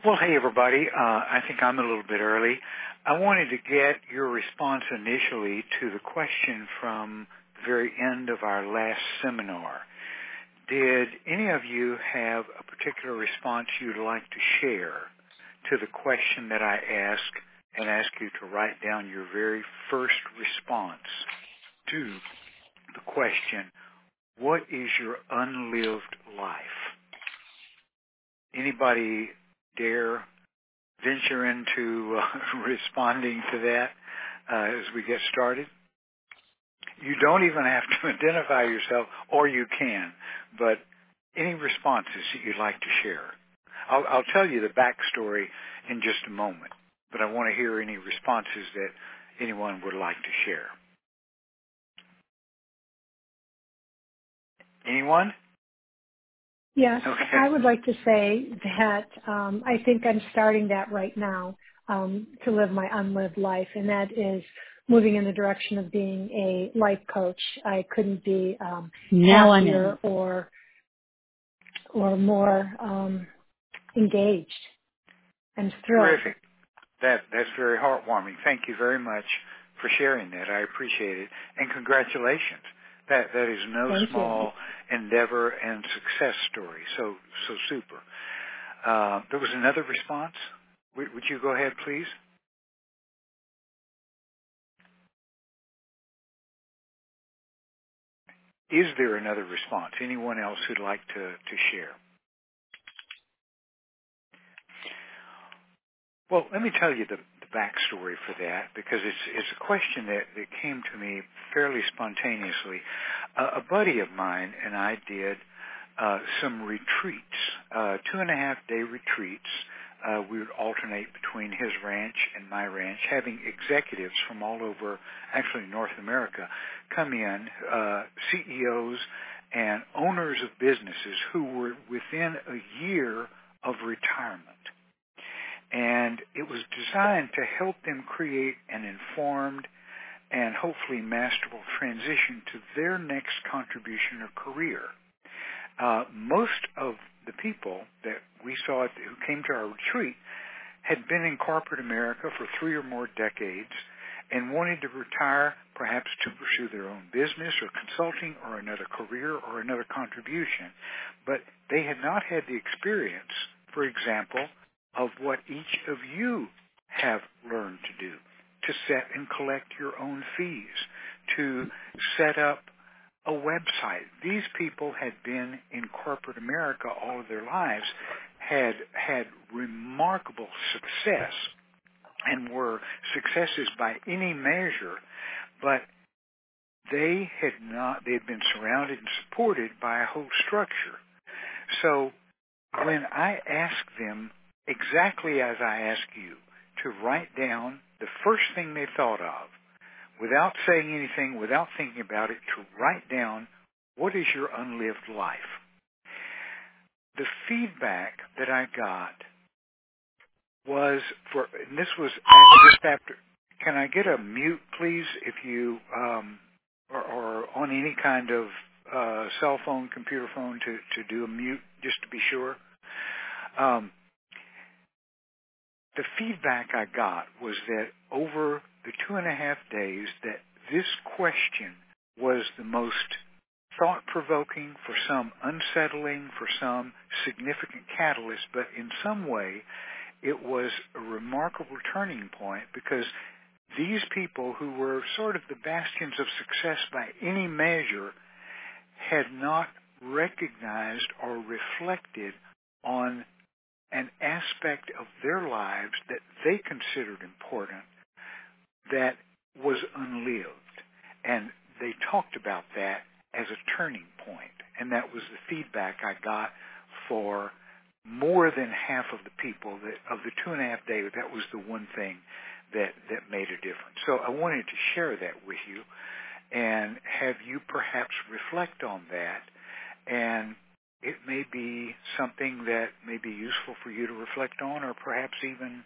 Well, hey, everybody. I think I'm a little bit early. I wanted to get your response initially to the question from the very end of our last seminar. Did any of you have a particular response you'd like to share to the question that I asked and ask you to write down your very first response to the question, what is your unlived life? Anybody dare venture into responding to that as we get started? You don't even have to identify yourself, or you can, but any responses that you'd like to share. I'll tell you the backstory in just a moment, but I want to hear any responses that anyone would like to share. Anyone? Yes, Okay. I would like to say that I think I'm starting that right now to live my unlived life, and that is moving in the direction of being a life coach. I couldn't be happier or more engaged. I'm thrilled. Terrific. That's very heartwarming. Thank you very much for sharing that. I appreciate it, and congratulations. That is no Thank small endeavor and success story. So super. There was another response. Would you go ahead, please? Is there another response? Anyone else who'd like to share? Well, let me tell you the backstory for that, because it's a question that came to me fairly spontaneously. A buddy of mine and I did some retreats, 2.5-day retreats. We would alternate between his ranch and my ranch, having executives from all over, actually North America, come in, CEOs and owners of businesses who were within a year of retirement. And it was designed to help them create an informed and hopefully masterful transition to their next contribution or career. Most of the people that we saw who came to our retreat had been in corporate America for 3 or more decades and wanted to retire perhaps to pursue their own business or consulting or another career or another contribution. But they had not had the experience, for example, of what each of you have learned to do, to set and collect your own fees, to set up a website. These people had been in corporate America all of their lives, had remarkable success, and were successes by any measure, but they had been surrounded and supported by a whole structure. So when I asked them, exactly as I ask you, to write down the first thing they thought of, without saying anything, without thinking about it, to write down, what is your unlived life? The feedback that I got was and this was just after, can I get a mute, please, if you, or on any kind of cell phone, computer phone, to do a mute, just to be sure? The feedback I got was that over the 2.5 days that this question was the most thought-provoking, for some unsettling, for some significant catalyst, but in some way it was a remarkable turning point, because these people who were sort of the bastions of success by any measure had not recognized or reflected on an aspect of their lives that they considered important that was unlived. And they talked about that as a turning point. And that was the feedback I got for more than half of the people of the 2.5 days. That was the one thing that made a difference. So I wanted to share that with you and have you perhaps reflect on that. And it may be something that may be useful for you to reflect on, or perhaps even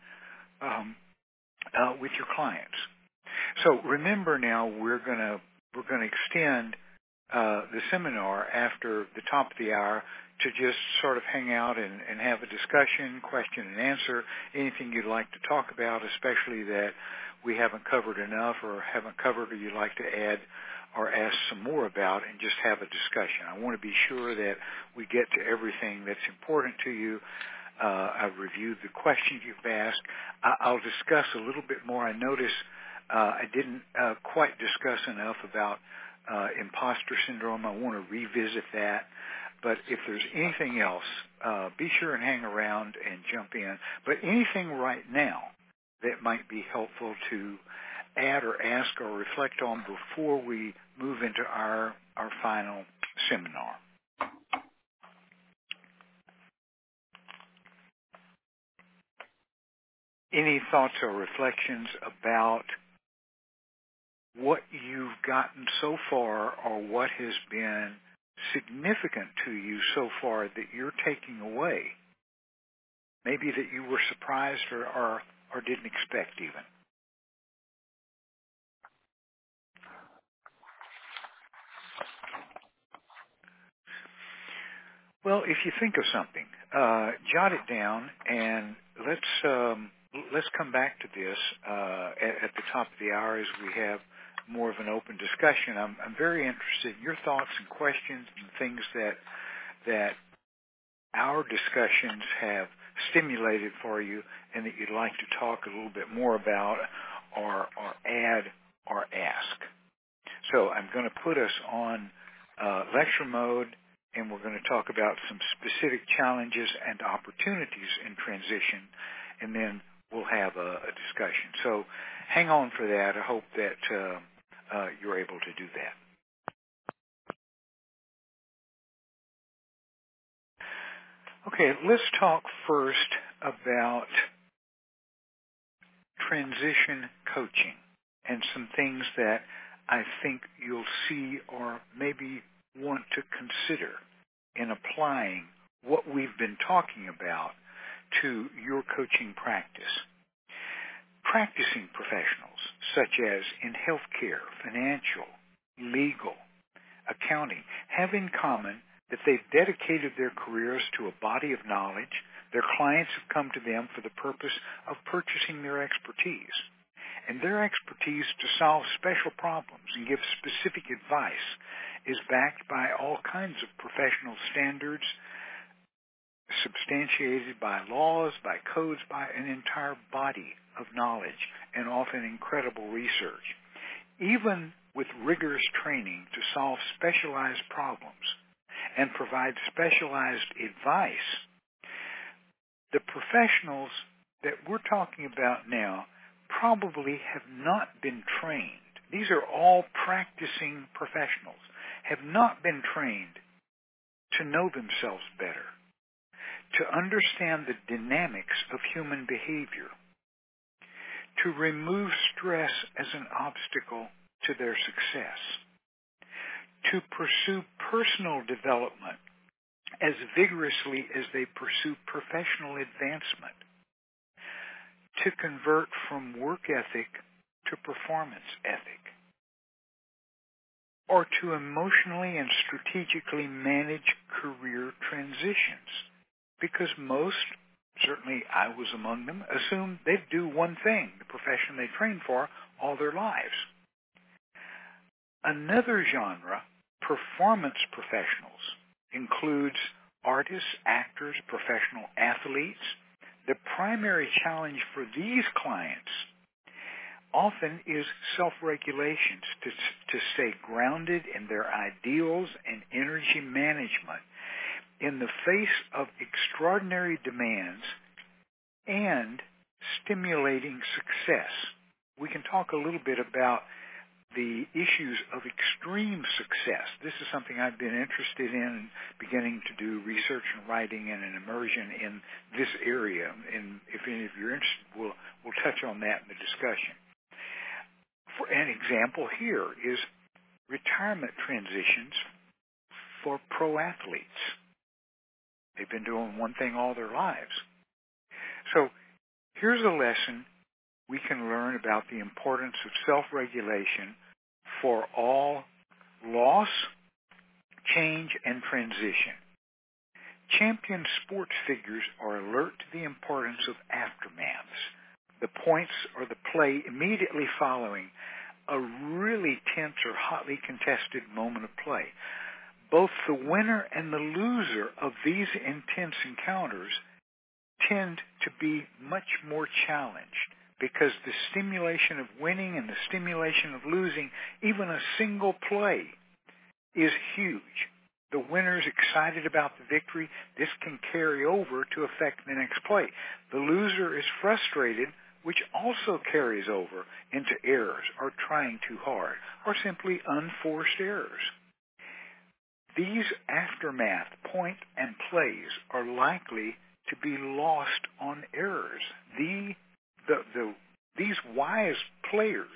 with your clients. So remember now, we're going to extend the seminar after the top of the hour to just sort of hang out and have a discussion, question and answer, anything you'd like to talk about, especially that we haven't covered enough or haven't covered or you'd like to add or ask some more about, and just have a discussion. I want to be sure that we get to everything that's important to you. I've reviewed the questions you've asked. I'll discuss a little bit more. I notice I didn't quite discuss enough about imposter syndrome. I want to revisit that. But if there's anything else, be sure and hang around and jump in. But anything right now that might be helpful to add or ask or reflect on before we move into our final seminar. Any thoughts or reflections about what you've gotten so far or what has been significant to you so far that you're taking away? Maybe that you were surprised or didn't expect even. Well, if you think of something, jot it down, and let's come back to this at the top of the hour as we have more of an open discussion. I'm very interested in your thoughts and questions and things that our discussions have stimulated for you and that you'd like to talk a little bit more about or add or ask. So I'm going to put us on lecture mode, and we're going to talk about some specific challenges and opportunities in transition, and then we'll have a discussion. So hang on for that. I hope that you're able to do that. Okay, let's talk first about transition coaching and some things that I think you'll see or maybe want to consider in applying what we've been talking about to your coaching practice. Practicing professionals, such as in healthcare, financial, legal, accounting, have in common that they've dedicated their careers to a body of knowledge. Their clients have come to them for the purpose of purchasing their expertise. And their expertise to solve special problems and give specific advice is backed by all kinds of professional standards, substantiated by laws, by codes, by an entire body of knowledge, and often incredible research. Even with rigorous training to solve specialized problems and provide specialized advice, the professionals that we're talking about now probably have not been trained. These are all practicing professionals, have not been trained to know themselves better, to understand the dynamics of human behavior, to remove stress as an obstacle to their success, to pursue personal development as vigorously as they pursue professional advancement, to convert from work ethic to performance ethic, or to emotionally and strategically manage career transitions. Because most, certainly I was among them, assume they do one thing, the profession they train for, all their lives. Another genre, performance professionals, includes artists, actors, professional athletes. The primary challenge for these clients often is self-regulation, to stay grounded in their ideals and energy management in the face of extraordinary demands and stimulating success. We can talk a little bit about the issues of extreme success. This is something I've been interested in, beginning to do research and writing and an immersion in this area. And if any of you are interested, we'll touch on that in the discussion. For an example here is retirement transitions for pro athletes. They've been doing one thing all their lives. So here's a lesson we can learn about the importance of self-regulation for all loss change, and transition. Champion sports figures are alert to the importance of aftermaths. The points or the play immediately following a really tense or hotly contested moment of play. Both the winner and the loser of these intense encounters tend to be much more challenged because the stimulation of winning and the stimulation of losing, even a single play, is huge. The winner's excited about the victory. This can carry over to affect the next play. The loser is frustrated, which also carries over into errors or trying too hard or simply unforced errors. These aftermath point and plays are likely to be lost on errors. These wise players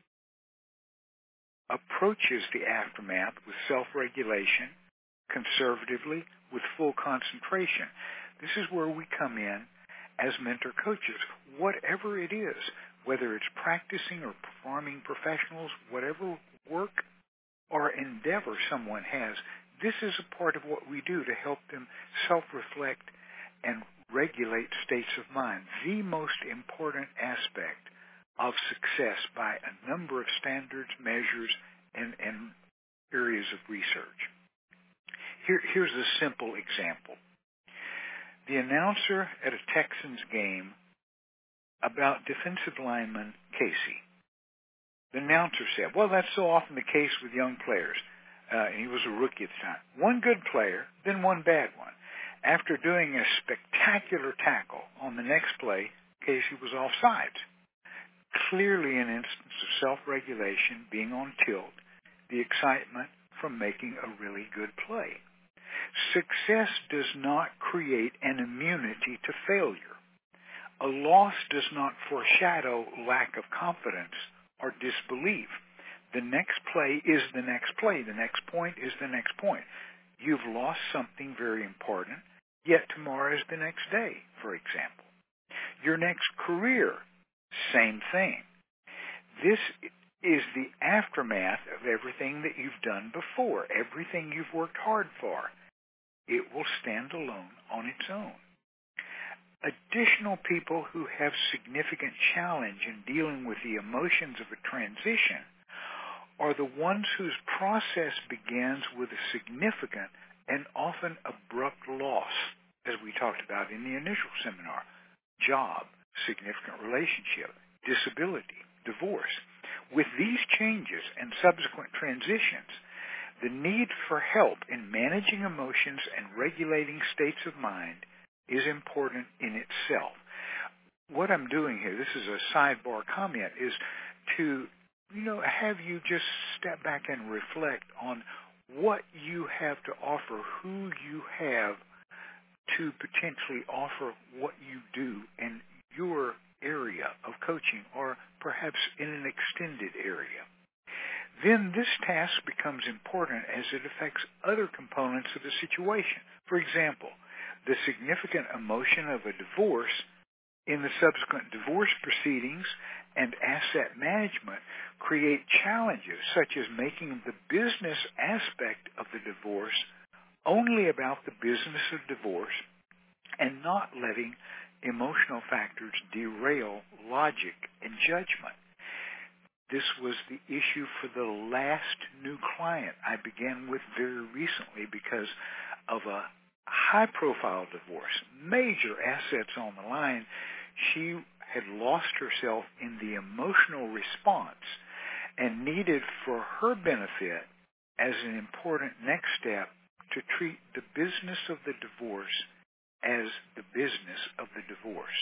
approaches the aftermath with self-regulation, conservatively, with full concentration. This is where we come in as mentor coaches. Whatever it is, whether it's practicing or performing professionals, whatever work or endeavor someone has, this is a part of what we do to help them self-reflect and regulate states of mind, the most important aspect of success by a number of standards, measures, and areas of research. Here's a simple example. The announcer at a Texans game about defensive lineman Casey. The announcer said, well, that's so often the case with young players. And he was a rookie at the time. One good player, then one bad one. After doing a spectacular tackle on the next play, Casey was offsides. Clearly an instance of self-regulation, being on tilt, the excitement from making a really good play. Success does not create an immunity to failure. A loss does not foreshadow lack of confidence or disbelief. The next play is the next play. The next point is the next point. You've lost something very important, yet tomorrow is the next day, for example. Your next career, same thing. This is the aftermath of everything that you've done before, everything you've worked hard for. It will stand alone on its own. Additional people who have significant challenge in dealing with the emotions of a transition are the ones whose process begins with a significant and often abrupt loss, as we talked about in the initial seminar: job, significant relationship, disability, divorce. With these changes and subsequent transitions, the need for help in managing emotions and regulating states of mind is important in itself. What I'm doing here, this is a sidebar comment, is to have you just step back and reflect on what you have to offer, who you have to potentially offer what you do in your area of coaching, or perhaps in an extended area. Then this task becomes important as it affects other components of the situation. For example, the significant emotion of a divorce in the subsequent divorce proceedings and asset management create challenges such as making the business aspect of the divorce only about the business of divorce and not letting emotional factors derail logic and judgment. This was the issue for the last new client I began with very recently because of a high-profile divorce, major assets on the line. She had lost herself in the emotional response and needed for her benefit as an important next step to treat the business of the divorce as the business of the divorce.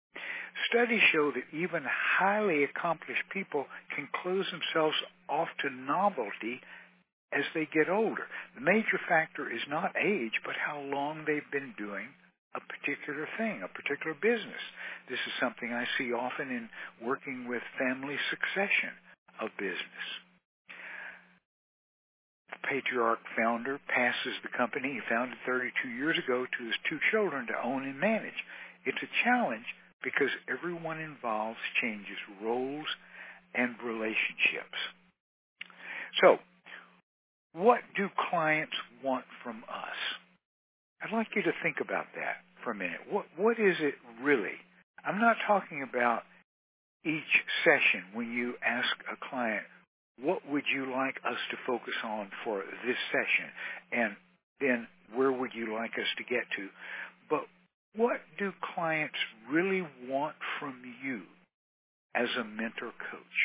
Studies show that even highly accomplished people can close themselves off to novelty as they get older. The major factor is not age, but how long they've been doing a particular thing, a particular business. This is something I see often in working with family succession of business. The patriarch founder passes the company he founded 32 years ago to his two children to own and manage. It's a challenge because everyone involved changes roles and relationships. So, What do clients want from us? I'd like you to think about that for a minute. What is it really? I'm not talking about each session when you ask a client, what would you like us to focus on for this session? And then where would you like us to get to? But what do clients really want from you as a mentor coach?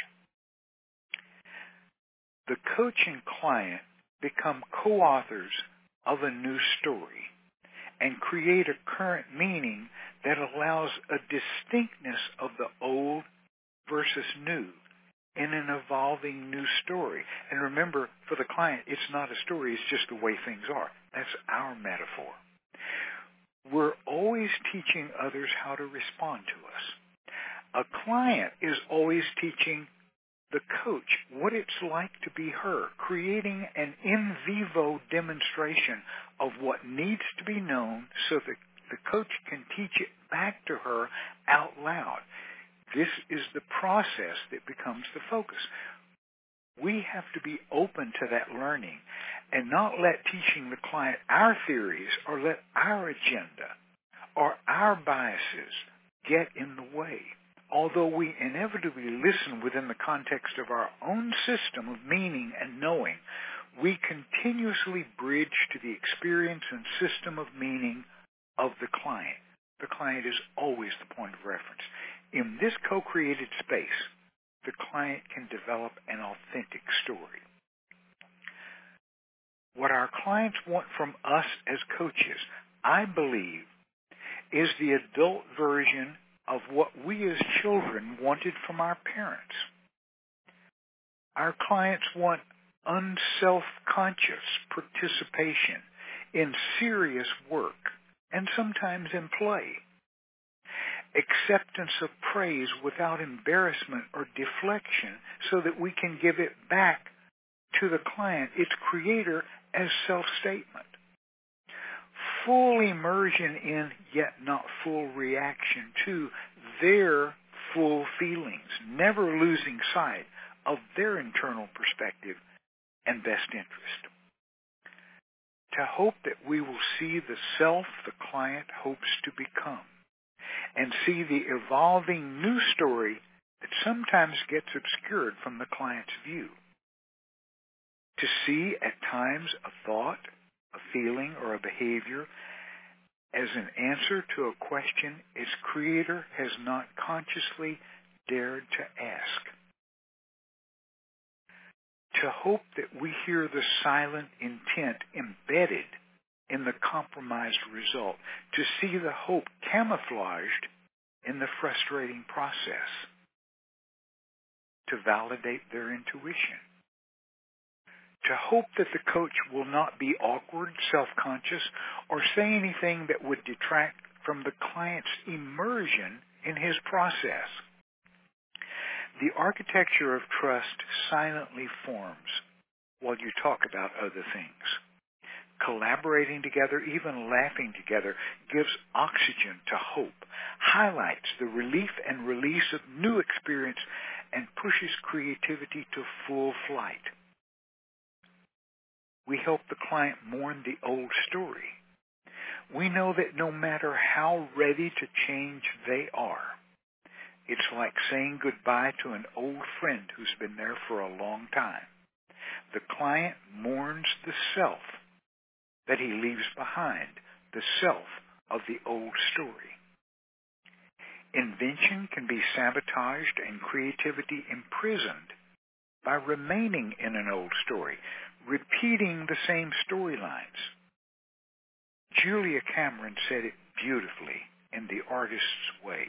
The coach and client become co-authors of a new story and create a current meaning that allows a distinctness of the old versus new in an evolving new story. And remember, for the client, it's not a story, it's just the way things are. That's our metaphor. We're always teaching others how to respond to us. A client is always teaching the coach what it's like to be her, creating an in vivo demonstration of what needs to be known so that the coach can teach it back to her out loud. This is the process that becomes the focus. We have to be open to that learning and not let teaching the client our theories or let our agenda or our biases get in the way. Although we inevitably listen within the context of our own system of meaning and knowing, we continuously bridge to the experience and system of meaning of the client. The client is always the point of reference. In this co-created space, the client can develop an authentic story. What our clients want from us as coaches, I believe, is the adult version of what we as children wanted from our parents. Our clients want unself-conscious participation in serious work and sometimes in play. Acceptance of praise without embarrassment or deflection so that we can give it back to the client, its creator, as self-statement. Full immersion in, yet not full reaction to, their full feelings, never losing sight of their internal perspective and best interest. To hope that we will see the self the client hopes to become and see the evolving new story that sometimes gets obscured from the client's view. To see at times a thought, a feeling, or a behavior as an answer to a question its creator has not consciously dared to ask. To hope that we hear the silent intent embedded in the compromised result, to see the hope camouflaged in the frustrating process, to validate their intuition. To hope that the coach will not be awkward, self-conscious, or say anything that would detract from the client's immersion in his process. The architecture of trust silently forms while you talk about other things. Collaborating together, even laughing together, gives oxygen to hope, highlights the relief and release of new experience, and pushes creativity to full flight. We help the client mourn the old story. We know that no matter how ready to change they are, it's like saying goodbye to an old friend who's been there for a long time. The client mourns the self that he leaves behind, the self of the old story. Invention can be sabotaged and creativity imprisoned by remaining in an old story, repeating the same storylines. Julia Cameron said it beautifully in The Artist's Way.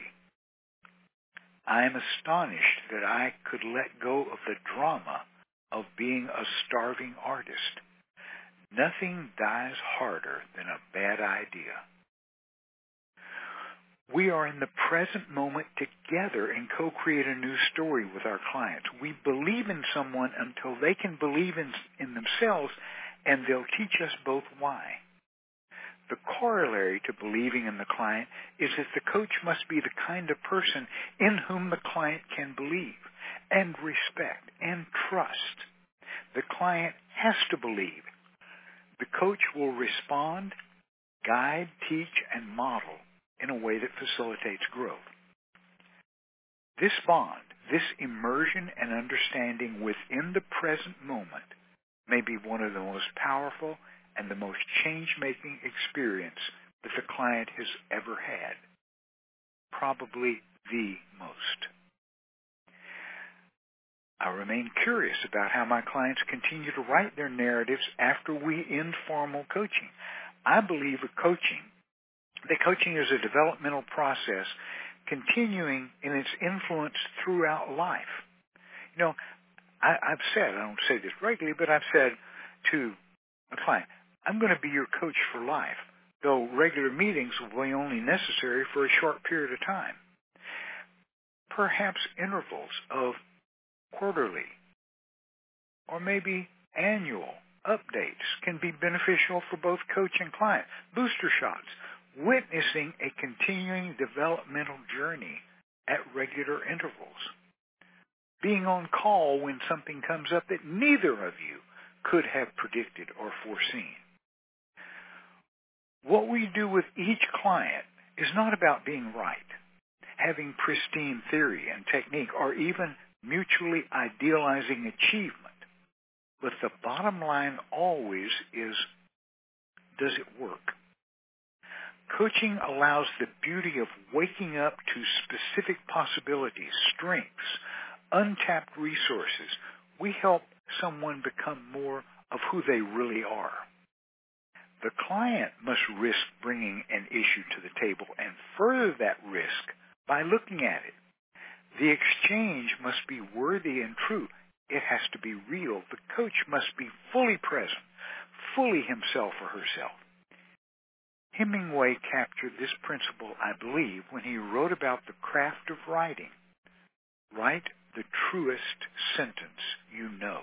I am astonished that I could let go of the drama of being a starving artist. Nothing dies harder than a bad idea. We are in the present moment together and co-create a new story with our clients. We believe in someone until they can believe in themselves, and they'll teach us both why. The corollary to believing in the client is that the coach must be the kind of person in whom the client can believe and respect and trust. The client has to believe the coach will respond, guide, teach, and model in a way that facilitates growth. This bond, this immersion and understanding within the present moment may be one of the most powerful and the most change-making experience that the client has ever had. Probably the most. I remain curious about how my clients continue to write their narratives after we end formal coaching. I believe that coaching is a developmental process continuing in its influence throughout life. You know, I've said, I don't say this regularly, but I've said to a client, I'm going to be your coach for life, though regular meetings will be only necessary for a short period of time. Perhaps intervals of quarterly or maybe annual updates can be beneficial for both coach and client. Booster shots, witnessing a continuing developmental journey at regular intervals. Being on call when something comes up that neither of you could have predicted or foreseen. What we do with each client is not about being right, having pristine theory and technique, or even mutually idealizing achievement. But the bottom line always is, does it work? Coaching allows the beauty of waking up to specific possibilities, strengths, untapped resources. We help someone become more of who they really are. The client must risk bringing an issue to the table and further that risk by looking at it. The exchange must be worthy and true. It has to be real. The coach must be fully present, fully himself or herself. Hemingway captured this principle, I believe, when he wrote about the craft of writing. Write the truest sentence you know.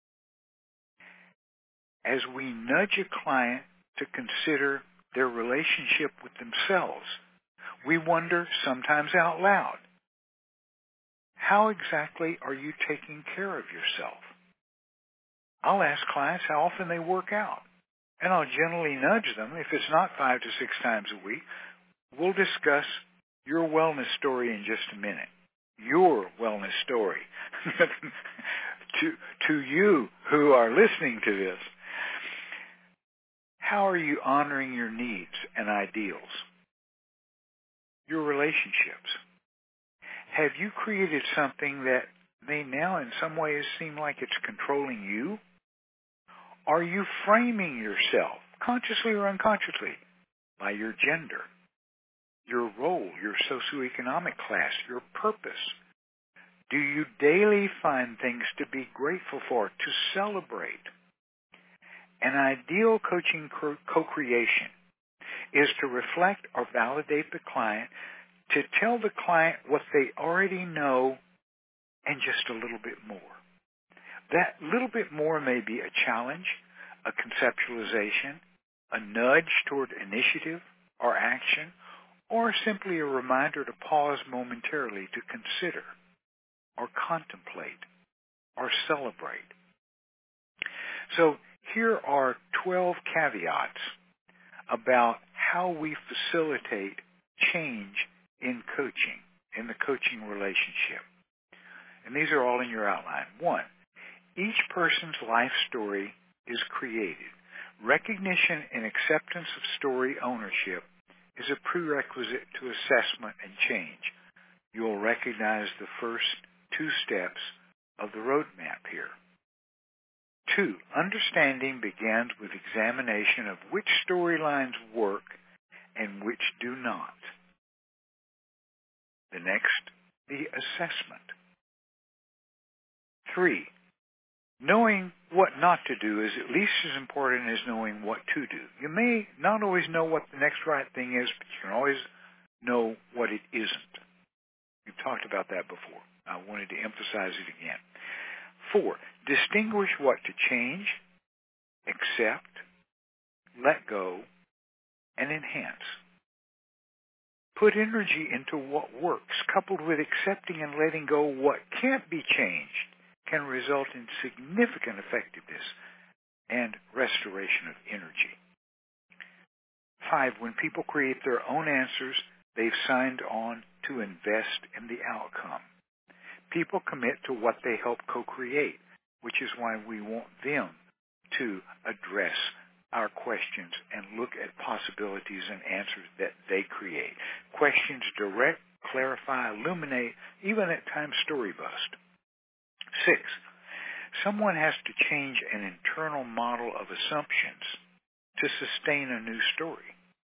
As we nudge a client to consider their relationship with themselves, we wonder, sometimes out loud, how exactly are you taking care of yourself? I'll ask clients how often they work out, and I'll gently nudge them. If it's not 5 to 6 times a week, we'll discuss your wellness story in just a minute. Your wellness story. to you who are listening to this, how are you honoring your needs and ideals? Your relationships. Have you created something that may now in some ways seem like it's controlling you? Are you framing yourself, consciously or unconsciously, by your gender, your role, your socioeconomic class, your purpose? Do you daily find things to be grateful for, to celebrate? An ideal coaching co-creation is to reflect or validate the client, to tell the client what they already know and just a little bit more. That little bit more may be a challenge, a conceptualization, a nudge toward initiative or action, or simply a reminder to pause momentarily to consider or contemplate or celebrate. So here are 12 caveats about how we facilitate change in coaching, in the coaching relationship. And these are all in your outline. 1, each person's life story is created. Recognition and acceptance of story ownership is a prerequisite to assessment and change. You'll recognize the first 2 steps of the roadmap here. 2, understanding begins with examination of which storylines work and which do not. The next, the assessment. 3, knowing what not to do is at least as important as knowing what to do. You may not always know what the next right thing is, but you can always know what it isn't. We've talked about that before. I wanted to emphasize it again. 4, distinguish what to change, accept, let go, and enhance. Put energy into what works, coupled with accepting and letting go what can't be changed, can result in significant effectiveness. and restoration of energy. 5, when people create their own answers, they've signed on to invest in the outcome. People commit to what they help co-create, which is why we want them to address our questions and look at possibilities and answers that they create. Questions direct, clarify, illuminate, even at times story bust. 6, someone has to change an internal model of assumptions to sustain a new story.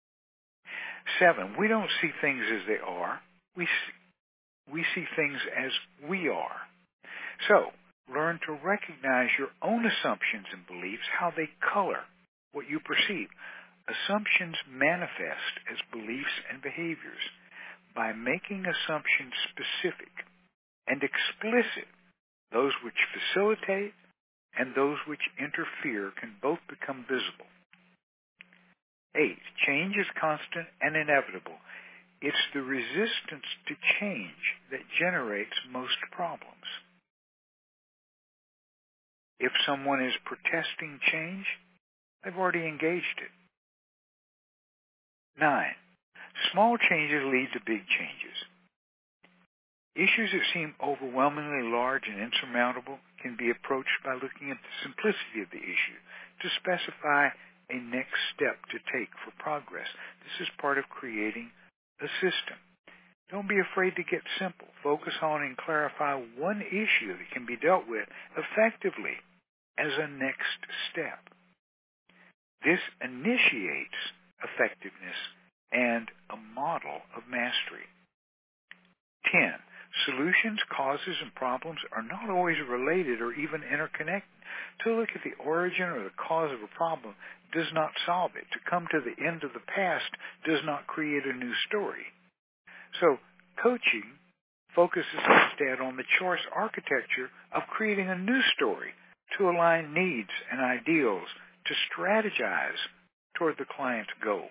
7, we don't see things as they are. We see things as we are. So, learn to recognize your own assumptions and beliefs, how they color what you perceive. Assumptions manifest as beliefs and behaviors. By making assumptions specific and explicit, those which facilitate and those which interfere can both become visible. 8, change is constant and inevitable. It's the resistance to change that generates most problems. If someone is protesting change, they've already engaged it. 9, small changes lead to big changes. Issues that seem overwhelmingly large and insurmountable can be approached by looking at the simplicity of the issue to specify a next step to take for progress. This is part of creating a system. Don't be afraid to get simple. Focus on and clarify one issue that can be dealt with effectively as a next step. This initiates effectiveness and a model of mastery. 10, solutions, causes, and problems are not always related or even interconnected. To look at the origin or the cause of a problem does not solve it. To come to the end of the past does not create a new story. So, coaching focuses instead on the choice architecture of creating a new story to align needs and ideals, to strategize toward the client's goal.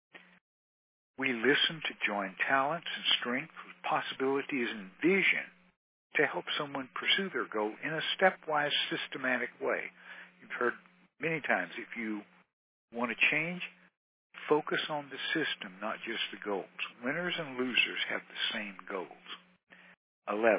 We listen to join talents and strengths with possibilities and vision to help someone pursue their goal in a stepwise, systematic way. You've heard many times, if you want to change, focus on the system, not just the goals. Winners and losers have the same goals. 11,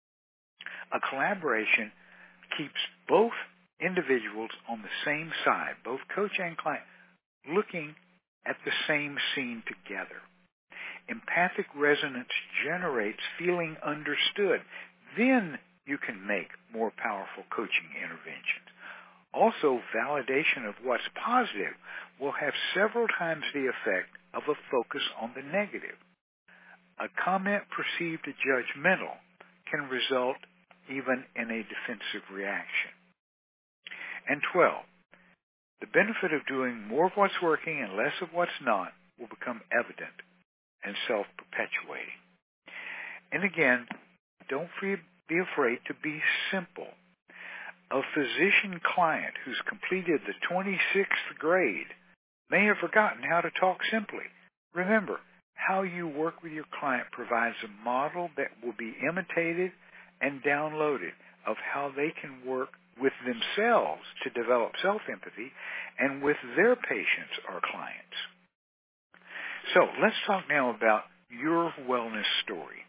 a collaboration keeps both individuals on the same side, both coach and client, looking at the same scene together. Empathic resonance generates feeling understood. Then you can make more powerful coaching interventions. Also, validation of what's positive will have several times the effect of a focus on the negative. A comment perceived as judgmental can result even in a defensive reaction. And 12, the benefit of doing more of what's working and less of what's not will become evident and self-perpetuating. And again, don't be afraid to be simple. A physician client who's completed the 26th grade may have forgotten how to talk simply. Remember, how you work with your client provides a model that will be imitated and downloaded of how they can work with themselves to develop self-empathy and with their patients or clients. So let's talk now about your wellness story.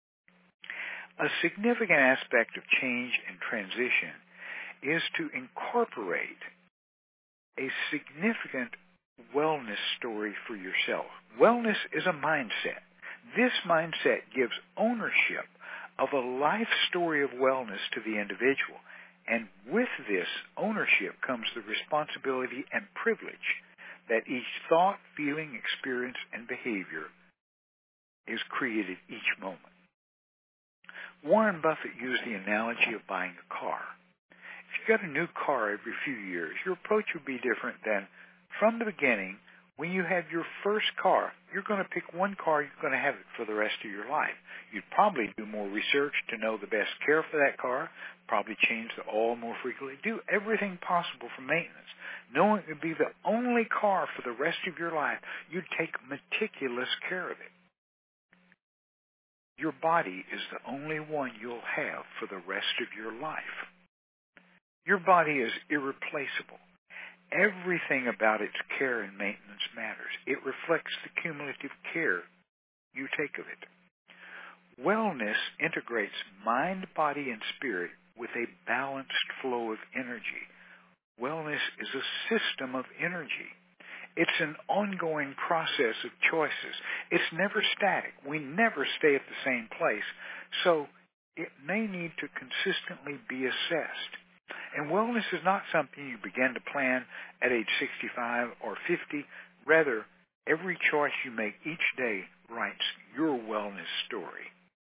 A significant aspect of change and transition is to incorporate a significant wellness story for yourself. Wellness is a mindset. This mindset gives ownership of a life story of wellness to the individual. And with this ownership comes the responsibility and privilege that each thought, feeling, experience, and behavior is created each moment. Warren Buffett used the analogy of buying a car. If you got a new car every few years, your approach would be different than from the beginning. When you have your first car, you're going to pick one car, you're going to have it for the rest of your life. You'd probably do more research to know the best care for that car, probably change the oil more frequently, do everything possible for maintenance. Knowing it would be the only car for the rest of your life, you'd take meticulous care of it. Your body is the only one you'll have for the rest of your life. Your body is irreplaceable. everything about its care and maintenance matters. It reflects the cumulative care you take of it. Wellness integrates mind, body, and spirit with a balanced flow of energy. Wellness is a system of energy. It's an ongoing process of choices. It's never static. We never stay at the same place, so it may need to consistently be assessed. And wellness is not something you begin to plan at age 65 or 50. Rather, every choice you make each day writes your wellness story.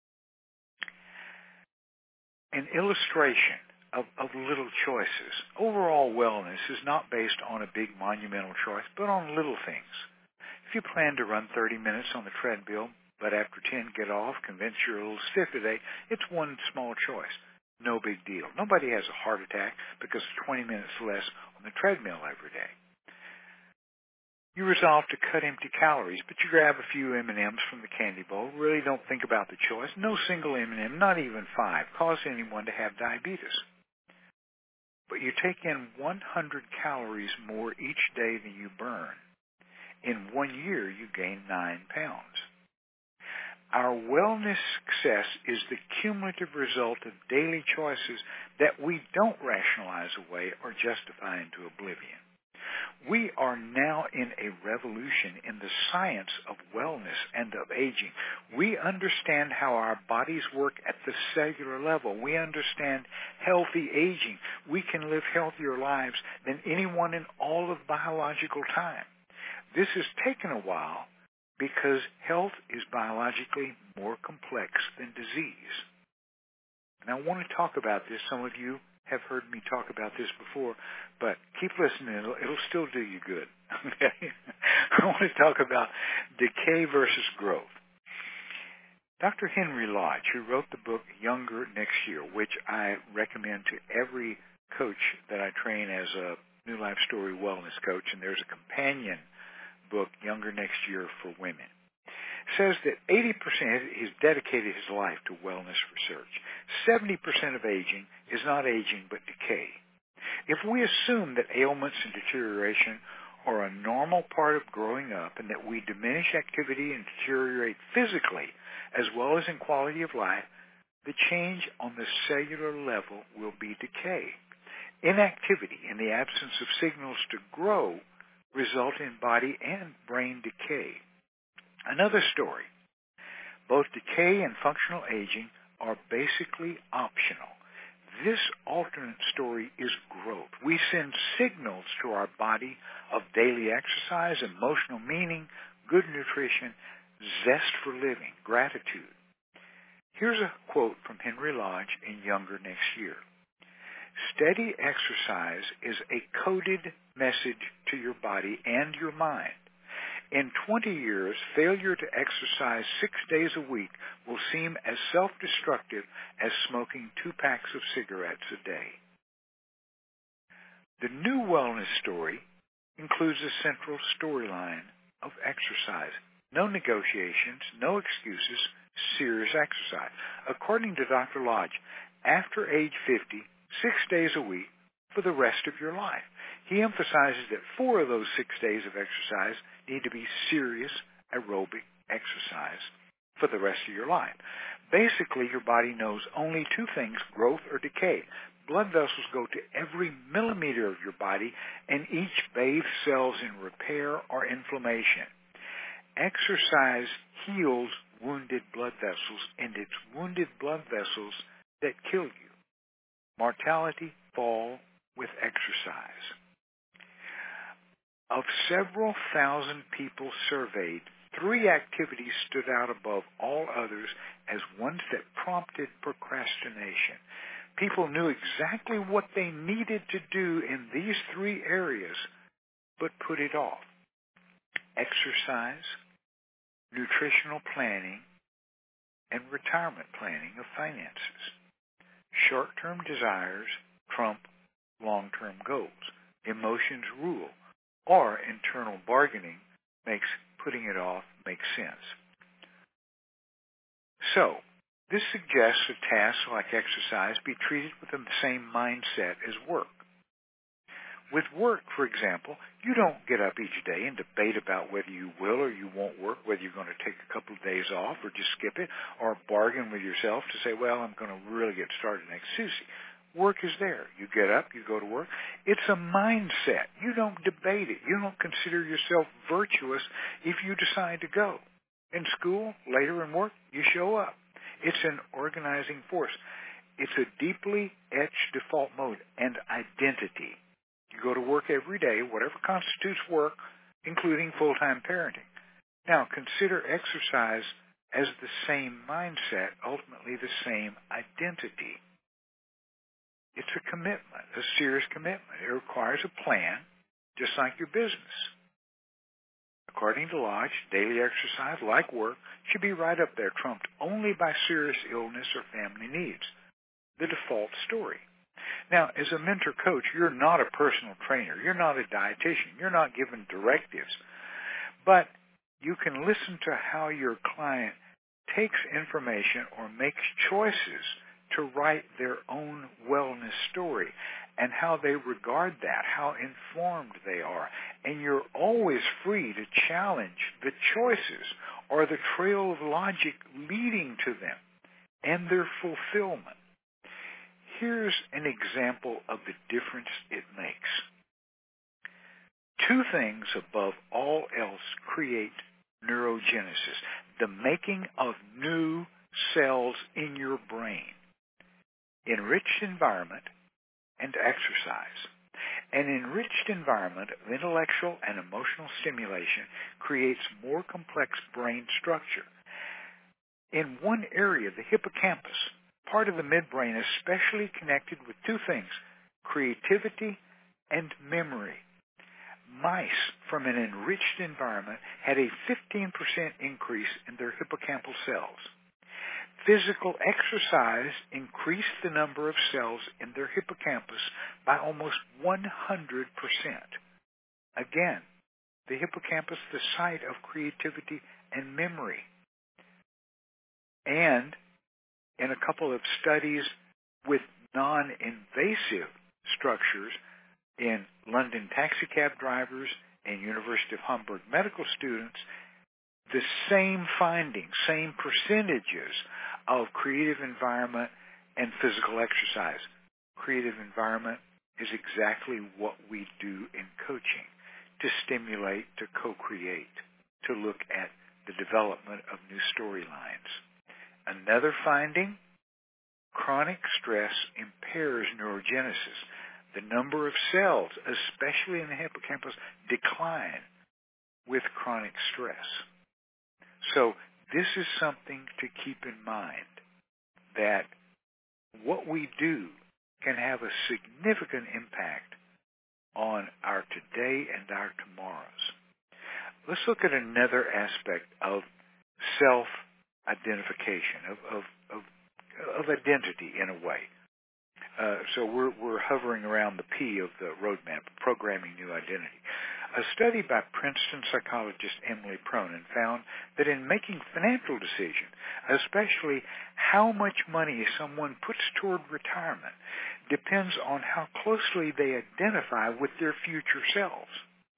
An illustration of little choices. Overall wellness is not based on a big monumental choice, but on little things. If you plan to run 30 minutes on the treadmill, but after 10 get off, convinced you're a little stiff today, it's one small choice. No big deal. Nobody has a heart attack because of 20 minutes less on the treadmill every day. You resolve to cut empty calories, but you grab a few M&Ms from the candy bowl. Really don't think about the choice. No single M&M, not even 5, cause anyone to have diabetes. But you take in 100 calories more each day than you burn. In 1 year, you gain 9 pounds. Our wellness success is the cumulative result of daily choices that we don't rationalize away or justify into oblivion. We are now in a revolution in the science of wellness and of aging. We understand how our bodies work at the cellular level. We understand healthy aging. We can live healthier lives than anyone in all of biological time. This has taken a while because health is biologically more complex than disease. And I want to talk about this. Some of you have heard me talk about this before, but keep listening. It'll still do you good. Okay? I want to talk about decay versus growth. Dr. Henry Lodge, who wrote the book Younger Next Year, which I recommend to every coach that I train as a New Life Story wellness coach, and there's a companion book, Younger Next Year for Women, says that 80% has dedicated his life to wellness research. 70% of aging is not aging but decay. If we assume that ailments and deterioration are a normal part of growing up and that we diminish activity and deteriorate physically as well as in quality of life, the change on the cellular level will be decay. Inactivity in the absence of signals to grow result in body and brain decay. Another story. Both decay and functional aging are basically optional. This alternate story is growth. We send signals to our body of daily exercise, emotional meaning, good nutrition, zest for living, gratitude. Here's a quote from Henry Lodge in Younger Next Year. Steady exercise is a coded message to your body and your mind. In 20 years, failure to exercise 6 days a week will seem as self-destructive as smoking 2 packs of cigarettes a day. The new wellness story includes a central storyline of exercise. No negotiations, no excuses, serious exercise. According to Dr. Lodge, after age 50, 6 days a week for the rest of your life. He emphasizes that 4 of those 6 days of exercise need to be serious aerobic exercise for the rest of your life. Basically, your body knows only 2 things, growth or decay. Blood vessels go to every millimeter of your body, and each bathes cells in repair or inflammation. Exercise heals wounded blood vessels, and it's wounded blood vessels that kill you. Mortality fall with exercise. Of several thousand people surveyed, 3 activities stood out above all others as ones that prompted procrastination. People knew exactly what they needed to do in these 3 areas, but put it off. Exercise, nutritional planning, and retirement planning of finances. Short-term desires trump long-term goals. Emotions rule, or internal bargaining makes putting it off make sense. So, this suggests a task like exercise be treated with the same mindset as work. With work, for example, you don't get up each day and debate about whether you will or you won't work, whether you're going to take a couple of days off or just skip it, or bargain with yourself to say, well, I'm going to really get started next Tuesday. Work is there. You get up, you go to work. It's a mindset. You don't debate it. You don't consider yourself virtuous if you decide to go. In school, later in work, you show up. It's an organizing force. It's a deeply etched default mode and identity. You go to work every day, whatever constitutes work, including full-time parenting. Now, consider exercise as the same mindset, ultimately the same identity. It's a commitment, a serious commitment. It requires a plan, just like your business. According to Lodge, daily exercise, like work, should be right up there, trumped only by serious illness or family needs. The default story. Now, as a mentor coach, you're not a personal trainer. You're not a dietitian. You're not given directives. But you can listen to how your client takes information or makes choices to write their own wellness story and how they regard that, how informed they are. And you're always free to challenge the choices or the trail of logic leading to them and their fulfillment. Here's an example of the difference it makes. Two things above all else create neurogenesis, the making of new cells in your brain: enriched environment and exercise. An enriched environment of intellectual and emotional stimulation creates more complex brain structure. In one area, the hippocampus, part of the midbrain, is especially connected with two things: creativity and memory. Mice from an enriched environment had a 15% increase in their hippocampal cells. Physical exercise increased the number of cells in their hippocampus by almost 100%. Again, the hippocampus, the site of creativity and memory. And in a couple of studies with non-invasive structures in London taxicab drivers and University of Hamburg medical students, the same findings, same percentages of creative environment and physical exercise. Creative environment is exactly what we do in coaching: to stimulate, to co-create, to look at the development of new storylines. Another finding: chronic stress impairs neurogenesis. The number of cells, especially in the hippocampus, decline with chronic stress. So this is something to keep in mind, that what we do can have a significant impact on our today and our tomorrows. Let's look at another aspect of self-identification, of identity in a way. So we're hovering around the P of the roadmap, programming new identity. A study by Princeton psychologist Emily Cronin found that in making financial decisions, especially how much money someone puts toward retirement, depends on how closely they identify with their future selves.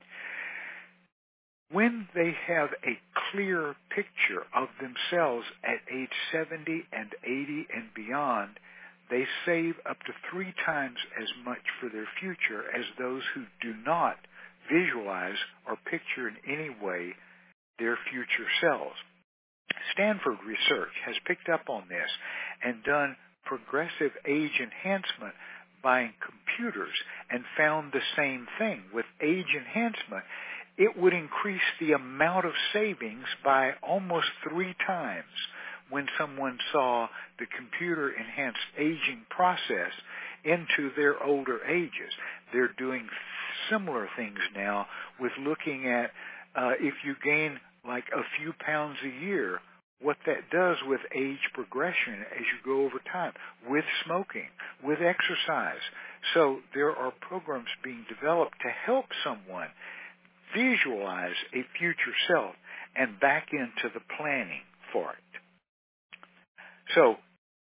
When they have a clear picture of themselves at age 70 and 80 and beyond, they save up to 3 times as much for their future as those who do not visualize or picture in any way their future selves. Stanford research has picked up on this and done progressive age enhancement by computers and found the same thing. With age enhancement, it would increase the amount of savings by almost 3 times when someone saw the computer-enhanced aging process into their older ages. They're doing similar things now with looking at if you gain like a few pounds a year, what that does with age progression as you go over time, with smoking, with exercise. So there are programs being developed to help someone visualize a future self and back into the planning for it. So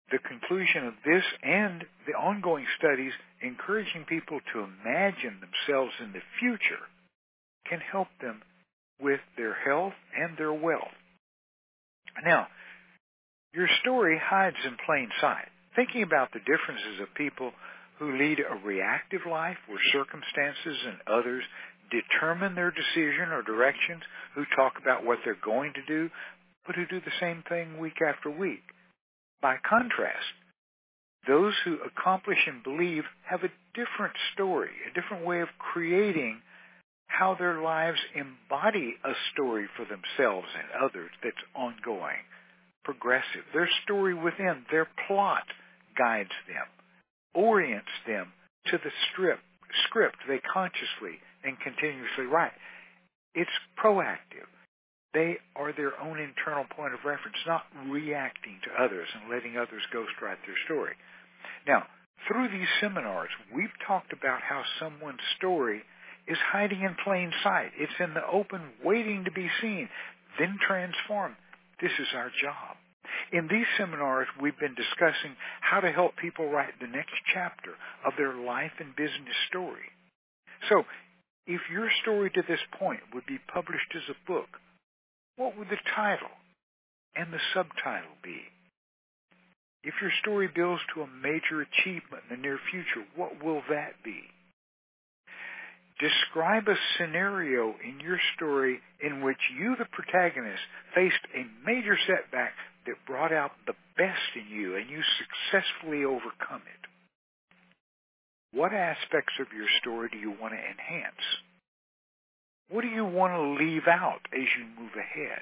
the conclusion of this and the ongoing studies encouraging people to imagine themselves in the future can help them with their health and their wealth. Now, your story hides in plain sight. Thinking about the differences of people who lead a reactive life where circumstances and others determine their decision or directions, who talk about what they're going to do, but who do the same thing week after week. By contrast, those who accomplish and believe have a different story, a different way of creating how their lives embody a story for themselves and others that's ongoing, progressive. Their story within, their plot guides them, orients them to the script they consciously and continuously write. It's proactive. They are their own internal point of reference, not reacting to others and letting others ghostwrite their story. Now, through these seminars, we've talked about how someone's story is hiding in plain sight. It's in the open, waiting to be seen, then transformed. This is our job. In these seminars, we've been discussing how to help people write the next chapter of their life and business story. So, if your story to this point would be published as a book, what would the title and the subtitle be? If your story builds to a major achievement in the near future, what will that be? Describe a scenario in your story in which you, the protagonist, faced a major setback that brought out the best in you and you successfully overcome it. What aspects of your story do you want to enhance? What do you want to leave out as you move ahead?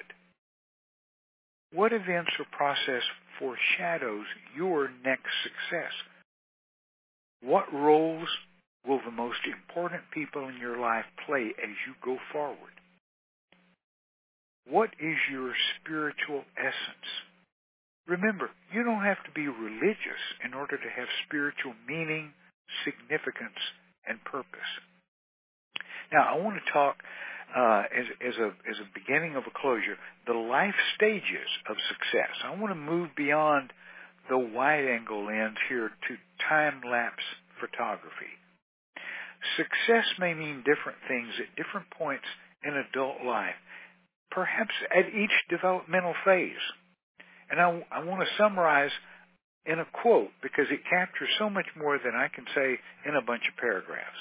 What events or process foreshadows your next success? What roles will the most important people in your life play as you go forward? What is your spiritual essence? Remember, you don't have to be religious in order to have spiritual meaning, significance, and purpose. Now, I want to talk as a beginning of a closure, the life stages of success. I want to move beyond the wide-angle lens here to time-lapse photography. Success may mean different things at different points in adult life, perhaps at each developmental phase. And I want to summarize in a quote because it captures so much more than I can say in a bunch of paragraphs.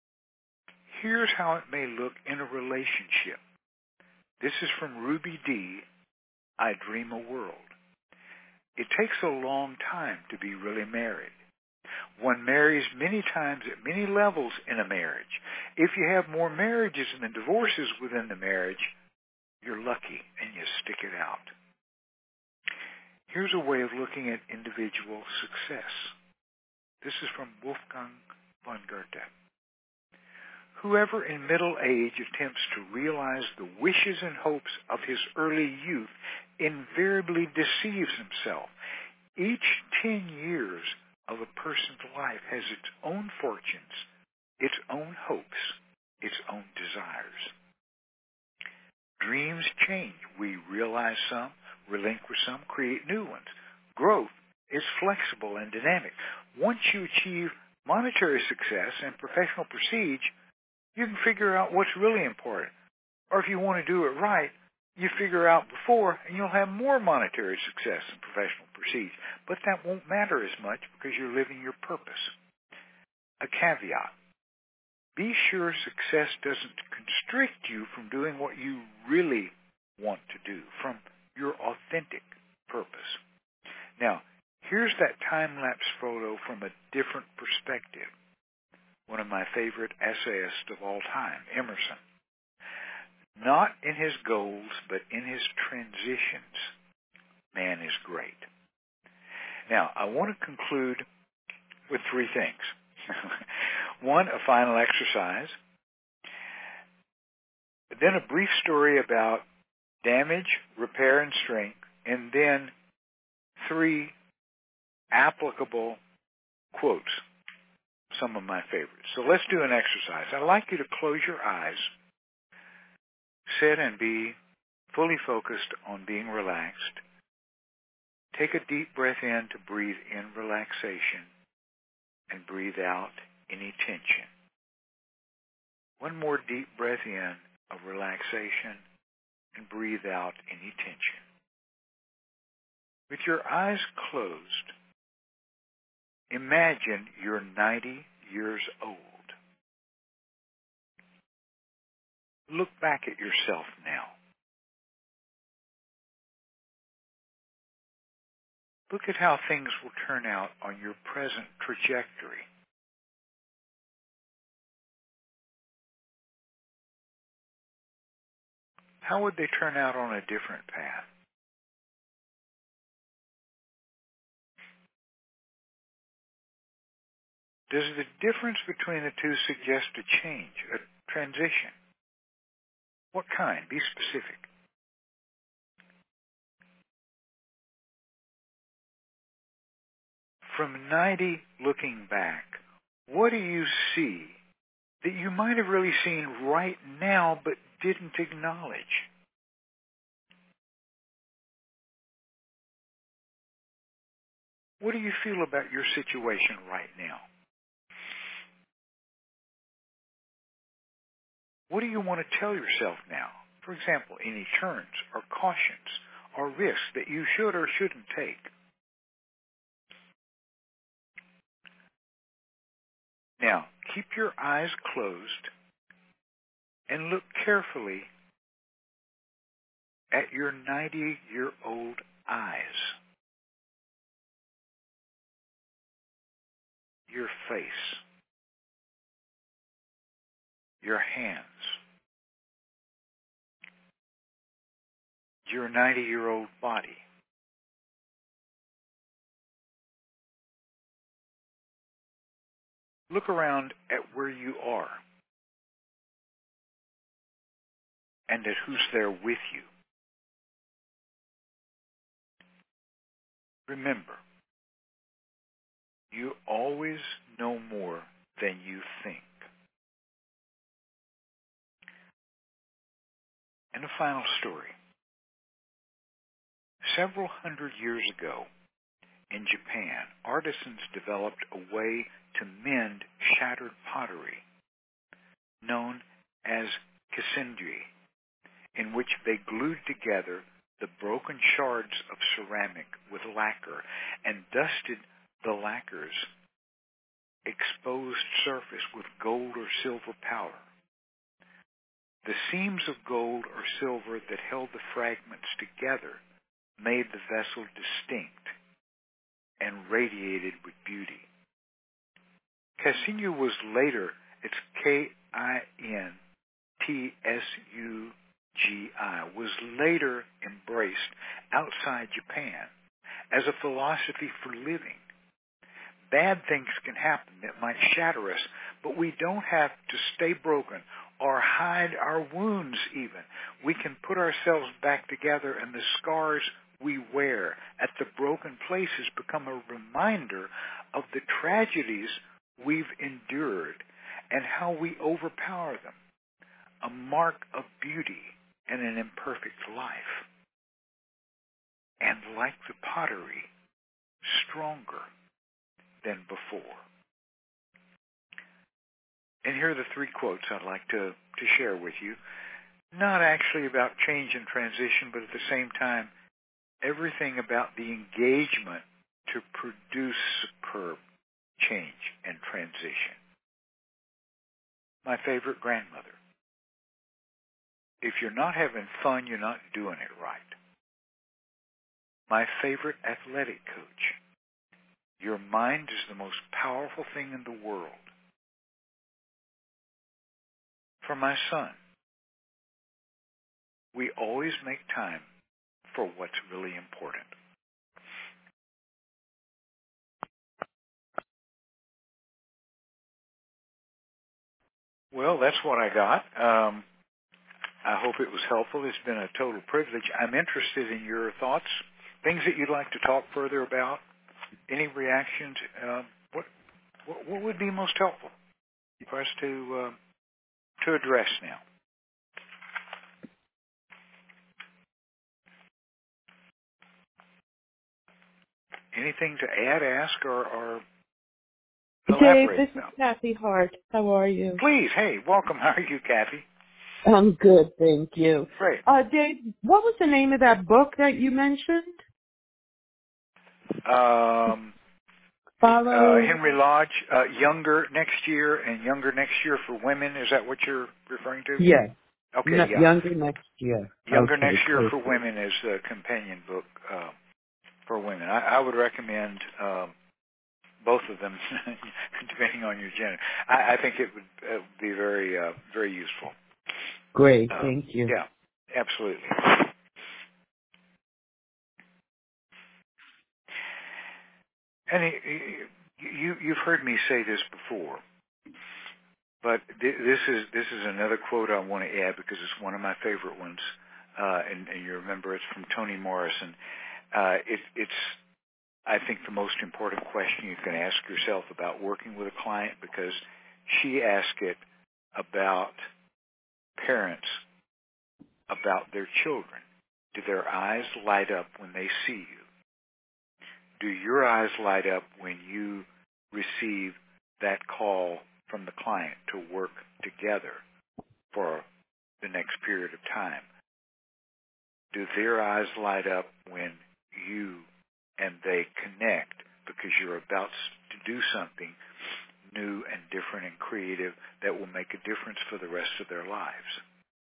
Here's how it may look in a relationship. This is from Ruby Dee, I Dream a World. It takes a long time to be really married. One marries many times at many levels in a marriage. If you have more marriages than divorces within the marriage, you're lucky and you stick it out. Here's a way of looking at individual success. This is from Wolfgang von Goethe. Whoever in middle age attempts to realize the wishes and hopes of his early youth invariably deceives himself. Each 10 years of a person's life has its own fortunes, its own hopes, its own desires. Dreams change. We realize some, relinquish some, create new ones. Growth is flexible and dynamic. Once you achieve monetary success and professional prestige, you can figure out what's really important. Or if you want to do it right, you figure out before and you'll have more monetary success and professional prestige. But that won't matter as much because you're living your purpose. A caveat. Be sure success doesn't constrict you from doing what you really want to do, from your authentic purpose. Now, here's that time-lapse photo from a different perspective. One of my favorite essayists of all time, Emerson. Not in his goals, but in his transitions, man is great. Now, I want to conclude with three things. One, a final exercise. Then a brief story about damage, repair, and strength. And then three applicable quotes, some of my favorites. So let's do an exercise. I'd like you to close your eyes, sit and be fully focused on being relaxed. Take a deep breath in to breathe in relaxation and breathe out any tension. One more deep breath in of relaxation and breathe out any tension. With your eyes closed, imagine you're 90 years old. Look back at yourself now. Look at how things will turn out on your present trajectory. How would they turn out on a different path? Does the difference between the two suggest a change, a transition? What kind? Be specific. From 90 looking back, what do you see that you might have really seen right now but didn't acknowledge? What do you feel about your situation right now? What do you want to tell yourself now? For example, any turns or cautions or risks that you should or shouldn't take. Now, keep your eyes closed and look carefully at your 90-year-old eyes, your face, your hands, your 90-year-old body. Look around at where you are and at who's there with you. Remember, you always know more than you think. And a final story. Several hundred years ago, in Japan, artisans developed a way to mend shattered pottery, known as kissendri, in which they glued together the broken shards of ceramic with lacquer and dusted the lacquer's exposed surface with gold or silver powder. The seams of gold or silver that held the fragments together made the vessel distinct and radiated with beauty. Kissendri was later, it's Kintsugi, was later embraced outside Japan as a philosophy for living. Bad things can happen that might shatter us, but we don't have to stay broken or hide our wounds even. We can put ourselves back together, and the scars we wear at the broken places become a reminder of the tragedies we've endured and how we overpower them, a mark of beauty in an imperfect life. And like the pottery, stronger than before. And here are the three quotes I'd like to share with you. Not actually about change and transition, but at the same time, everything about the engagement to produce superb change and transition. My favorite grandmother. If you're not having fun, you're not doing it right. My favorite athletic coach. Your mind is the most powerful thing in the world. For my son, we always make time for what's really important. Well, that's what I got. I hope it was helpful. It's been a total privilege. I'm interested in your thoughts, things that you'd like to talk further about. Any reactions? What would be most helpful for us to address now? anything to add, ask, or Dave, elaborate this is about? Kathy Hart. How are you? Please, hey, welcome. How are you, Kathy? I'm good, thank you. Great. Dave, what was the name of that book that you mentioned? Follow. Henry Lodge, Younger Next Year and Younger Next Year for Women. Is that what you're referring to? Yes. Okay, yeah. Younger Next Year. Younger Okay, Next Year for perfect. Women is the companion book for women. I would recommend both of them, depending on your gender. I think it would be very, very useful. Great, thank you. Yeah, absolutely. And you've heard me say this before, but this is another quote I want to add because it's one of my favorite ones, and you remember it's from Toni Morrison. It's I think the most important question you can ask yourself about working with a client, because she asked it about parents, about their children. Do their eyes light up when they see you? Do your eyes light up when you receive that call from the client to work together for the next period of time? Do their eyes light up when you and they connect because you're about to do something new and different and creative that will make a difference for the rest of their lives?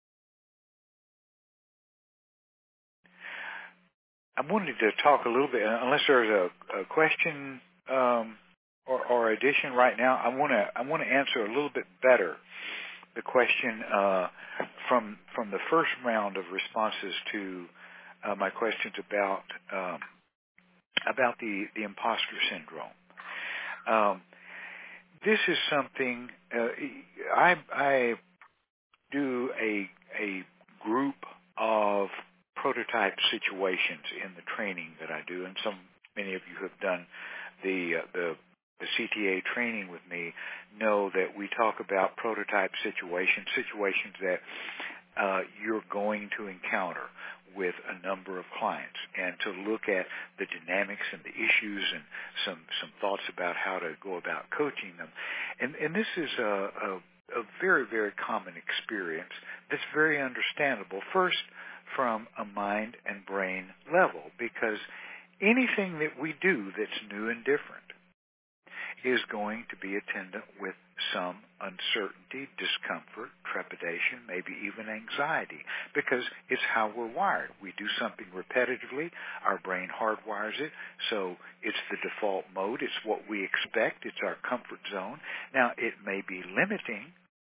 I wanted to talk a little bit, unless there's a question or addition right now. I want to answer a little bit better the question from the first round of responses to my questions about the imposter syndrome. This is something I do a group of prototype situations in the training that I do, and many of you have done the CTA training with me know that we talk about prototype situations that you're going to encounter with a number of clients, and to look at the dynamics and the issues and some thoughts about how to go about coaching them. And this is a very, very common experience that's very understandable. First, from a mind and brain level, because anything that we do that's new and different is going to be attendant with some uncertainty, discomfort, trepidation, maybe even anxiety, because it's how we're wired. We do something repetitively, our brain hardwires it, so it's the default mode, it's what we expect, it's our comfort zone. Now, it may be limiting,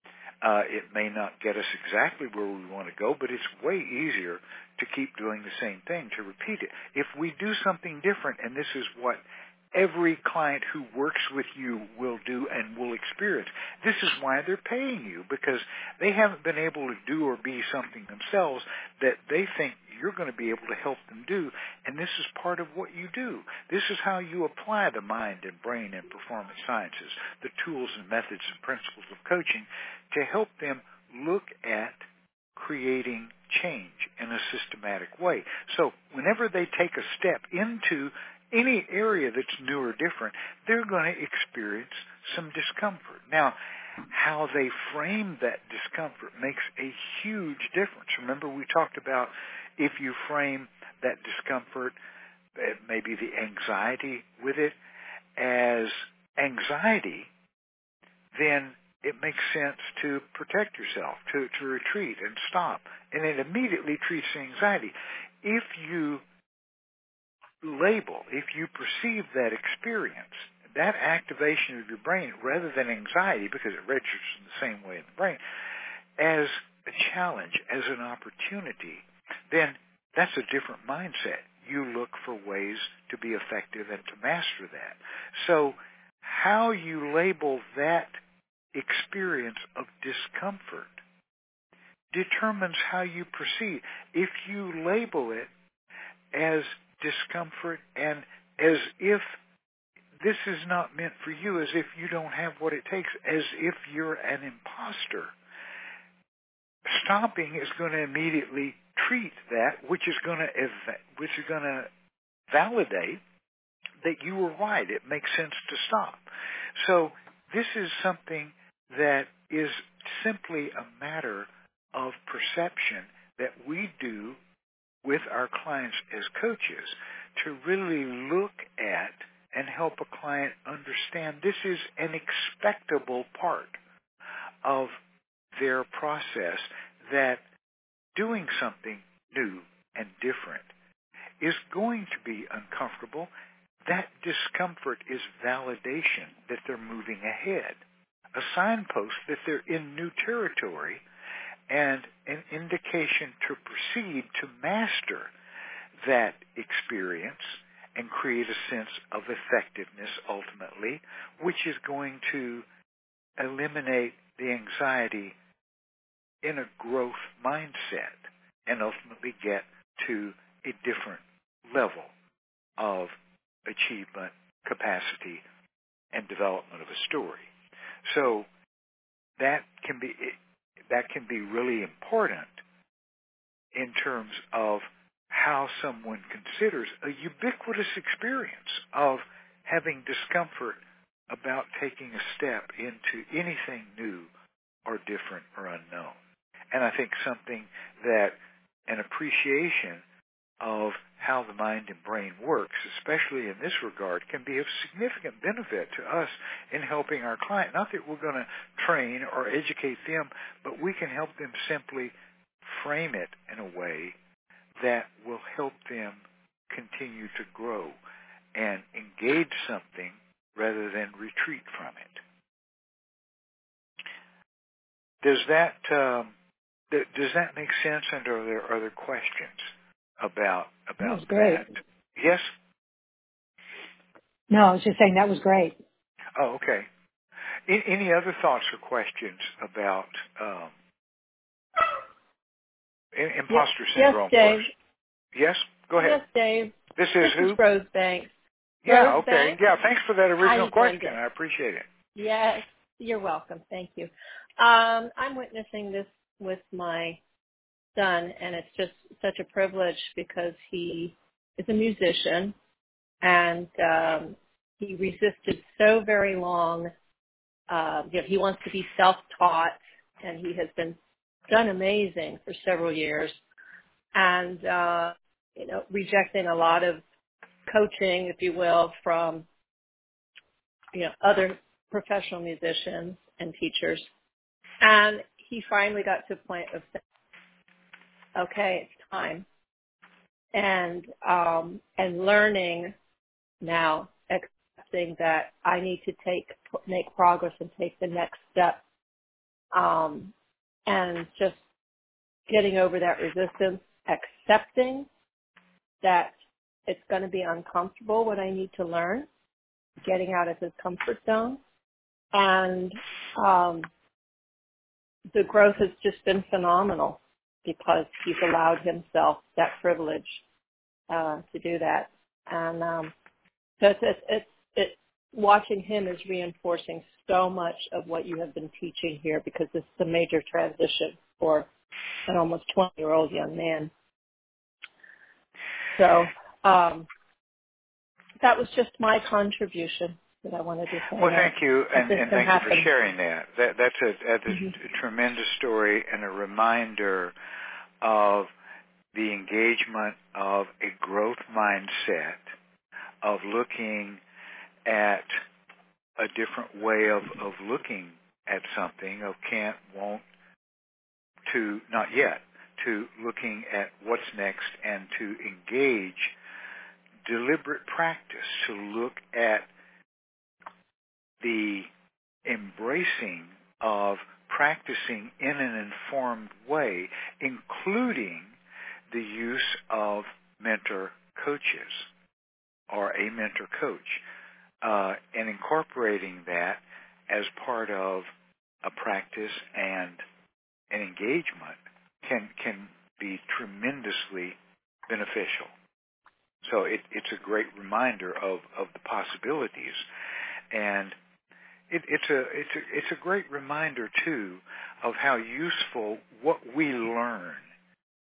it may not get us exactly where we want to go, but it's way easier to keep doing the same thing, to repeat it. If we do something different, and this is what every client who works with you will do and will experience, this is why they're paying you, because they haven't been able to do or be something themselves that they think you're going to be able to help them do, and this is part of what you do. This is how you apply the mind and brain and performance sciences, the tools and methods and principles of coaching, to help them look at creating change in a systematic way. So whenever they take a step into any area that's new or different, they're going to experience some discomfort. Now, how they frame that discomfort makes a huge difference. Remember, we talked about if you frame that discomfort, maybe the anxiety with it, as anxiety, then it makes sense to protect yourself, to retreat and stop. And it immediately treats the anxiety. If you label, if you perceive that experience, that activation of your brain, rather than anxiety, because it registers in the same way in the brain, as a challenge, as an opportunity, then that's a different mindset. You look for ways to be effective and to master that. So how you label that experience of discomfort determines how you proceed. If you label it as discomfort and as if this is not meant for you, as if you don't have what it takes, as if you're an imposter, stopping is going to immediately treat that, which is going to validate that you were right. It makes sense to stop. So this is something that is simply a matter of perception that we do with our clients as coaches to really look at and help a client understand this is an expectable part of their process, that doing something new and different is going to be uncomfortable. That discomfort is validation that they're moving ahead, a signpost that they're in new territory, and an indication to proceed to master that experience and create a sense of effectiveness ultimately, which is going to eliminate the anxiety in a growth mindset and ultimately get to a different level of achievement, capacity, and development of a story. So that can be really important in terms of how someone considers a ubiquitous experience of having discomfort about taking a step into anything new or different or unknown. And I think something that an appreciation of how the mind and brain works, especially in this regard, can be of significant benefit to us in helping our client. Not that we're going to train or educate them, but we can help them simply frame it in a way that will help them continue to grow and engage something rather than retreat from it. Does that make sense? And are there other questions about that? Was great. That? Yes? No, I was just saying that was great. Oh, okay. Any other thoughts or questions about imposter syndrome? Yes, Dave. First? Yes? Go ahead. Yes, Dave. This is who? Is Rose Banks. Yeah, Rose okay. Banks? Yeah, thanks for that original question. Linda. I appreciate it. Yes, you're welcome. Thank you. I'm witnessing this with my son, and it's just such a privilege because he is a musician, and he resisted so very long. He wants to be self-taught, and he has done amazing for several years, and rejecting a lot of coaching, if you will, from other professional musicians and teachers. And he finally got to a point of saying, okay, it's time. And learning now, accepting that I need to make progress and take the next step. And just getting over that resistance, accepting that it's going to be uncomfortable what I need to learn, getting out of his comfort zone. And the growth has just been phenomenal because he's allowed himself that privilege to do that. And so it's watching him is reinforcing so much of what you have been teaching here, because this is a major transition for an almost 20-year-old young man. So that was just my contribution that I wanted to say. Well, thank you, and thank you for sharing that. That's a tremendous story and a reminder of the engagement of a growth mindset, of looking at a different way of looking at something, of can't, won't, to not yet, to looking at what's next, and to engage deliberate practice, to look at the embracing of practicing in an informed way, including the use of mentor coaches or a mentor coach, and incorporating that as part of a practice and an engagement can be tremendously beneficial. So it's a great reminder of the possibilities, and it's a great reminder too of how useful what we learn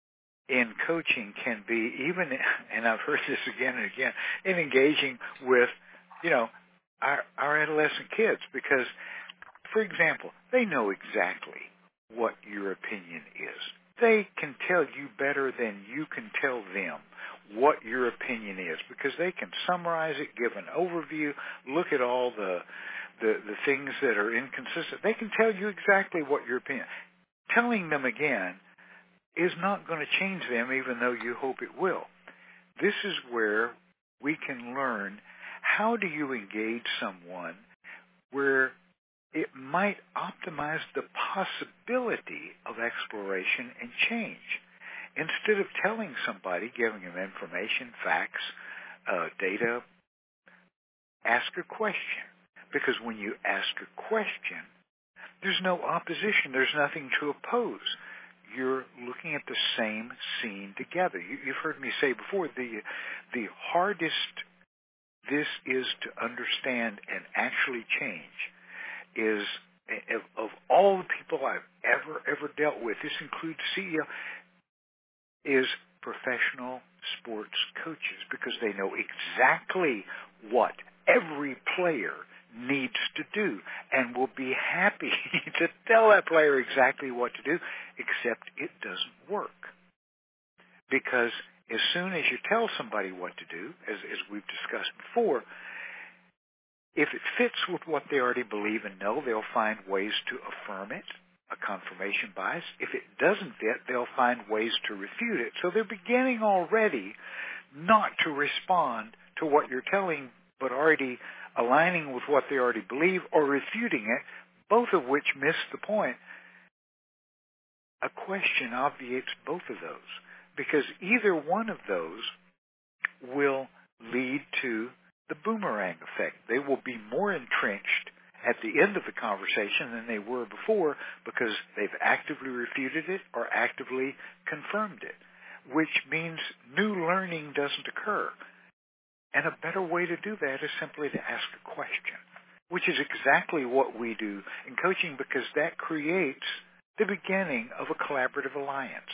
in coaching can be even, and I've heard this again and again, in engaging with, our adolescent kids, because, for example, they know exactly what your opinion is. They can tell you better than you can tell them what your opinion is, because they can summarize it, give an overview, look at all the things that are inconsistent. They can tell you exactly what your opinion. Telling them again is not going to change them, even though you hope it will. This is where we can learn, how do you engage someone where it might optimize the possibility of exploration and change. Instead of telling somebody, giving them information, facts, data, ask a question. Because when you ask a question, there's no opposition. There's nothing to oppose. You're looking at the same scene together. You've heard me say before, the hardest this is to understand and actually change is, of all the people I've ever dealt with, this includes CEO, is professional sports coaches, because they know exactly what every player needs to do and will be happy to tell that player exactly what to do, except it doesn't work. Because as soon as you tell somebody what to do, as we've discussed before, if it fits with what they already believe and know, they'll find ways to affirm it, a confirmation bias. If it doesn't fit, they'll find ways to refute it. So they're beginning already not to respond to what you're telling, but already aligning with what they already believe or refuting it, both of which miss the point. A question obviates both of those, because either one of those will lead to the boomerang effect. They will be more entrenched at the end of the conversation than they were before, because they've actively refuted it or actively confirmed it, which means new learning doesn't occur. And a better way to do that is simply to ask a question, which is exactly what we do in coaching, because that creates the beginning of a collaborative alliance.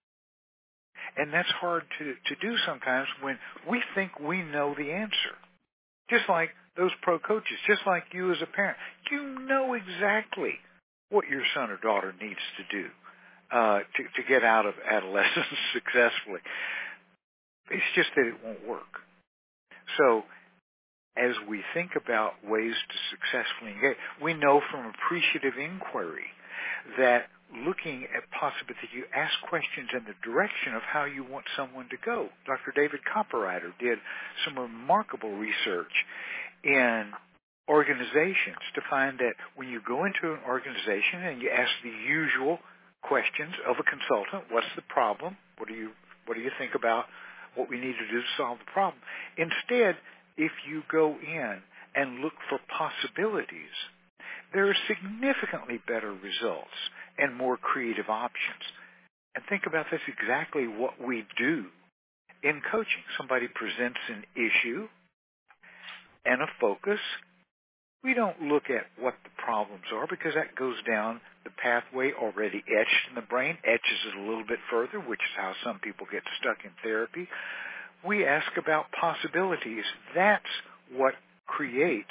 And that's hard to do sometimes when we think we know the answer. Just like those pro coaches, just like you as a parent. You know exactly what your son or daughter needs to do to get out of adolescence successfully. It's just that it won't work. So as we think about ways to successfully engage, we know from appreciative inquiry that looking at possibilities, you ask questions in the direction of how you want someone to go. Dr. David Copperrider did some remarkable research in organizations to find that when you go into an organization and you ask the usual questions of a consultant, what's the problem? What do you think about what we need to do to solve the problem? Instead, if you go in and look for possibilities, there are significantly better results and more creative options. And think about this, exactly what we do in coaching. Somebody presents an issue and a focus. We don't look at what the problems are, because that goes down the pathway already etched in the brain, etches it a little bit further, which is how some people get stuck in therapy. We ask about possibilities. That's what creates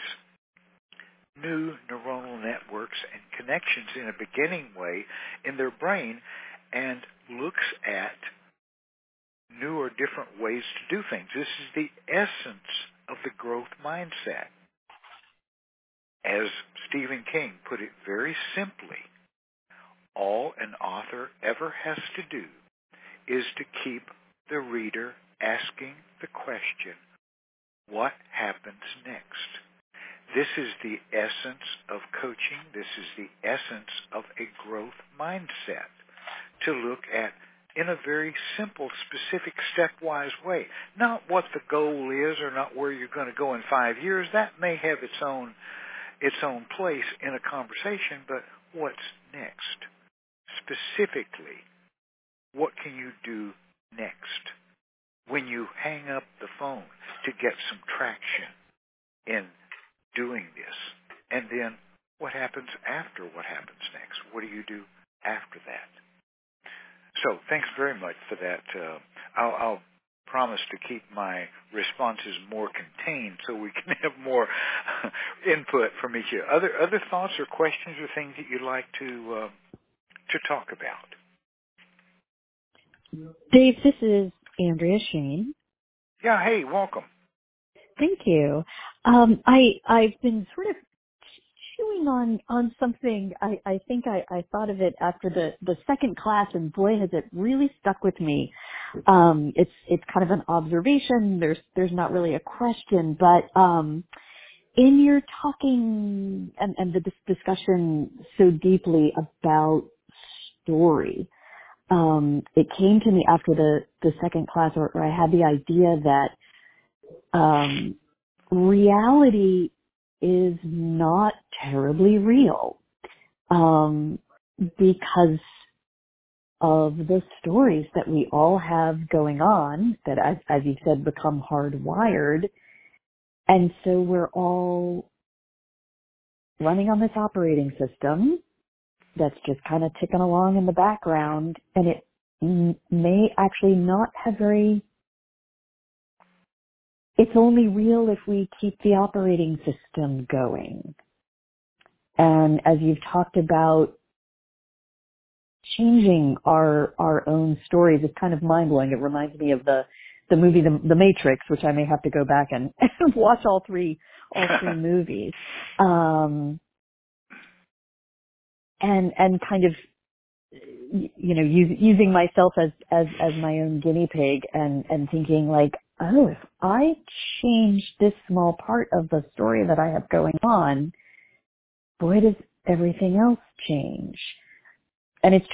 new neuronal networks and connections in a beginning way in their brain, and looks at new or different ways to do things. This is the essence of the growth mindset. As Stephen King put it very simply, all an author ever has to do is to keep the reader asking the question, what happens next? This is the essence of coaching. This is the essence of a growth mindset, to look at in a very simple, specific, stepwise way. Not what the goal is or not where you're going to go in 5 years. That may have its own place in a conversation, but what's next? Specifically, what can you do next when you hang up the phone to get some traction in doing this? And then what happens after what happens next? What do you do after that? So thanks very much for that. I'll promise to keep my responses more contained so we can have more input from each other. Other thoughts or questions or things that you'd like to talk about? Dave, this is Andrea Shane. Yeah, hey, welcome. Thank you. I've been sort of chewing on something. I think I thought of it after the second class, and boy, has it really stuck with me. It's kind of an observation. There's not really a question, but in your talking and the discussion so deeply about story, it came to me after the second class, where I had the idea that reality is not terribly real, because of the stories that we all have going on that, as you said, become hardwired. And so we're all running on this operating system that's just kind of ticking along in the background, and it may actually not have it's only real if we keep the operating system going. And as you've talked about changing our own stories, it's kind of mind-blowing. It reminds me of the movie The Matrix, which I may have to go back and watch all three movies. And kind of, using myself as my own guinea pig and thinking like, oh, if I change this small part of the story that I have going on, boy, does everything else change. And it's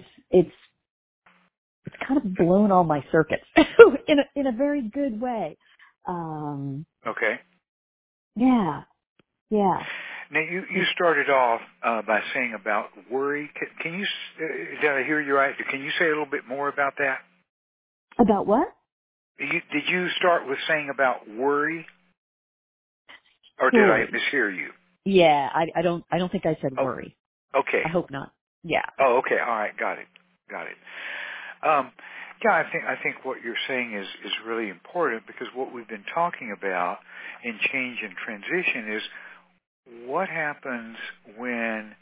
kind of blown all my circuits in a very good way. Okay. Yeah. Now, you started off by saying about worry. Can you, did I hear you right? Can you say a little bit more about that? About what? Did you start with saying about worry? Or did I mishear you? Yeah, I don't think I said worry. Okay. I hope not. Yeah. Oh, okay. All right. Got it. Yeah, I think what you're saying is really important, because what we've been talking about in change and transition is what happens when,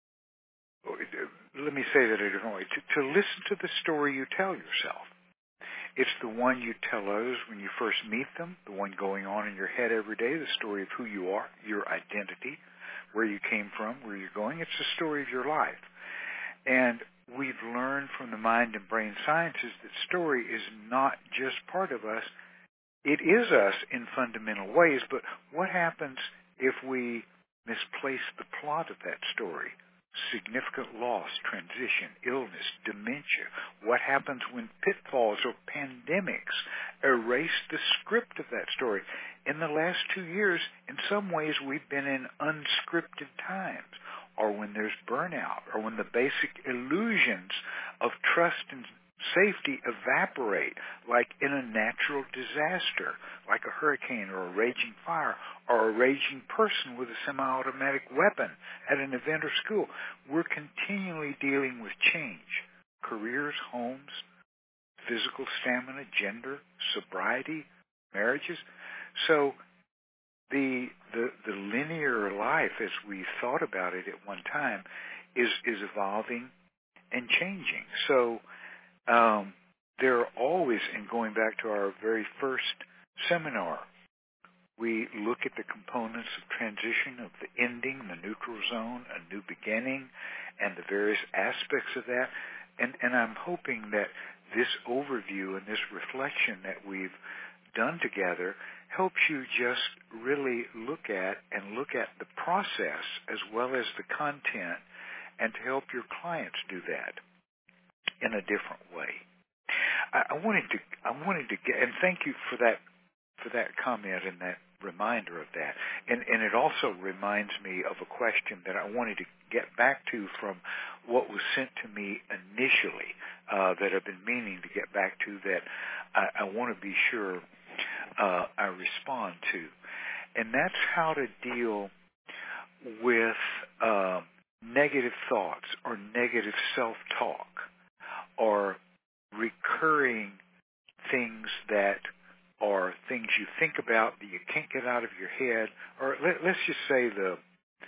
let me say that a different way, to listen to the story you tell yourself. It's the one you tell others when you first meet them, the one going on in your head every day, the story of who you are, your identity, where you came from, where you're going. It's the story of your life. And we've learned from the mind and brain sciences that story is not just part of us. It is us in fundamental ways, but what happens if we misplace the plot of that story? Significant loss, transition, illness, dementia. What happens when pitfalls or pandemics erase the script of that story? In the last 2 years, in some ways, we've been in unscripted times, or when there's burnout, or when the basic illusions of trust and safety evaporate, like in a natural disaster, like a hurricane or a raging fire or a raging person with a semi-automatic weapon at an event or school. We're continually dealing with change. Careers, homes, physical stamina, gender, sobriety, marriages. So the linear life, as we thought about it at one time, is evolving and changing. So there are always, and going back to our very first seminar, we look at the components of transition, of the ending, the neutral zone, a new beginning, and the various aspects of that. And I'm hoping that this overview and this reflection that we've done together helps you just really look at the process as well as the content, and to help your clients do that in a different way. I wanted to get, and thank you for that comment and that reminder of that. And it also reminds me of a question that I wanted to get back to from what was sent to me initially, that I've been meaning to get back to, that I want to be sure I respond to. And that's how to deal with negative thoughts or negative self-talk, or recurring things that are things you think about that you can't get out of your head, or let's just say the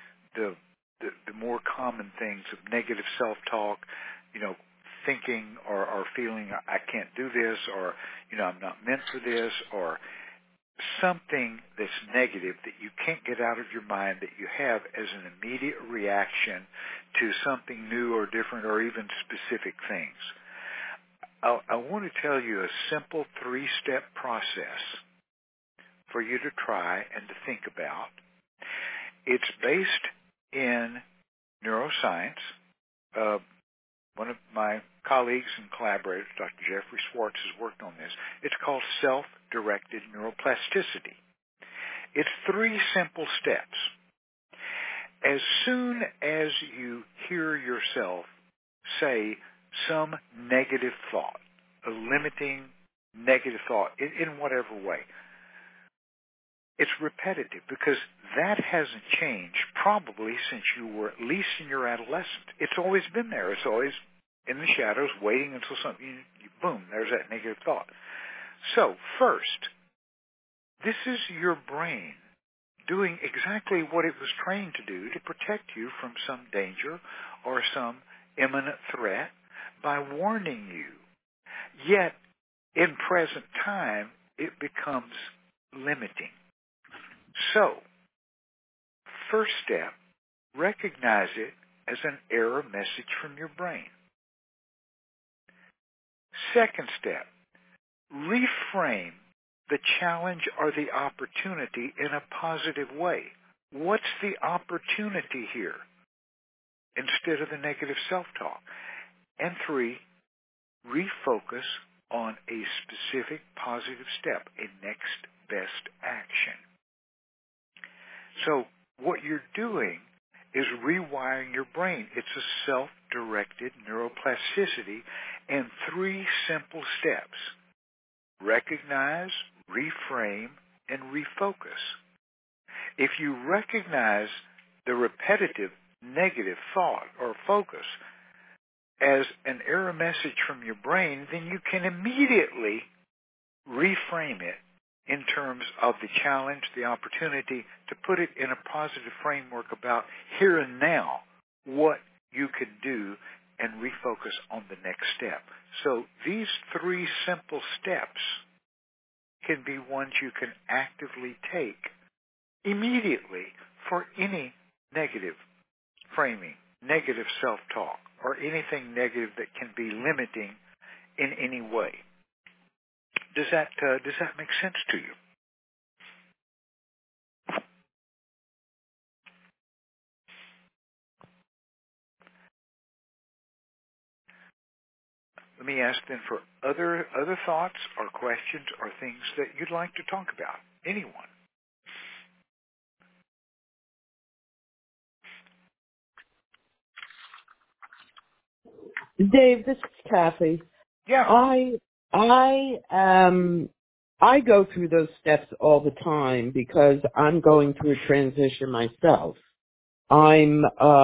more common things of negative self-talk, thinking or feeling I can't do this, or I'm not meant for this, or something that's negative that you can't get out of your mind that you have as an immediate reaction to something new or different or even specific things. I want to tell you a simple 3-step process for you to try and to think about. It's based in neuroscience. One of my colleagues and collaborators, Dr. Jeffrey Schwartz, has worked on this. It's called self-directed neuroplasticity. It's 3 simple steps. As soon as you hear yourself say some negative thought, a limiting negative thought, in whatever way, it's repetitive because that hasn't changed probably since you were at least in your adolescence. It's always been there. It's always in the shadows waiting until something, boom, there's that negative thought. So first, this is your brain doing exactly what it was trained to do to protect you from some danger or some imminent threat by warning you. Yet, in present time, it becomes limiting. So, first step, recognize it as an error message from your brain. Second step, reframe the challenge or the opportunity in a positive way. What's the opportunity here instead of the negative self-talk? And 3, refocus on a specific positive step, a next best action. So what you're doing is rewiring your brain. It's a self-directed neuroplasticity and 3 simple steps. Recognize, reframe, and refocus. If you recognize the repetitive negative thought or focus as an error message from your brain, then you can immediately reframe it in terms of the challenge, the opportunity, to put it in a positive framework about here and now what you can do and refocus on the next step. So these 3 simple steps can be ones you can actively take immediately for any negative framing, negative self-talk, or anything negative that can be limiting in any way. Does that make sense to you? Let me ask then for other thoughts or questions or things that you'd like to talk about. Anyone? Dave, this is Kathy. Yeah. I go through those steps all the time because I'm going through a transition myself. I'm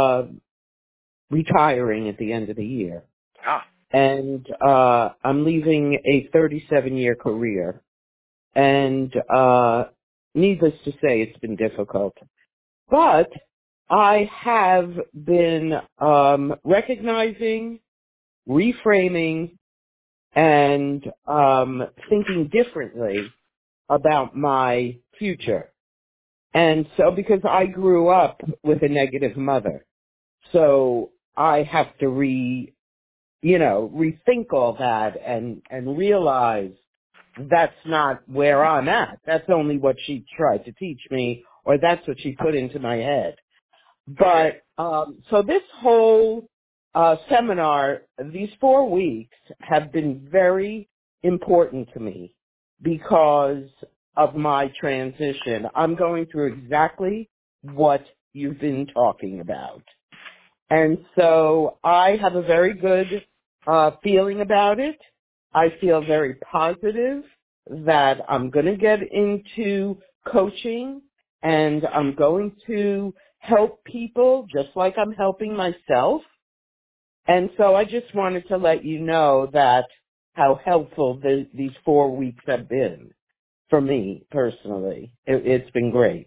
retiring at the end of the year. And I'm leaving a 37-year career. And needless to say, it's been difficult. But I have been recognizing, reframing, and thinking differently about my future. And so because I grew up with a negative mother, so I have to rethink all that and realize that's not where I'm at. That's only what she tried to teach me, or that's what she put into my head. But so this whole seminar, these 4 weeks have been very important to me because of my transition. I'm going through exactly what you've been talking about. And so I have a very good feeling about it. I feel very positive that I'm going to get into coaching and I'm going to help people just like I'm helping myself. And so I just wanted to let you know that how helpful these 4 weeks have been for me personally. It's been great.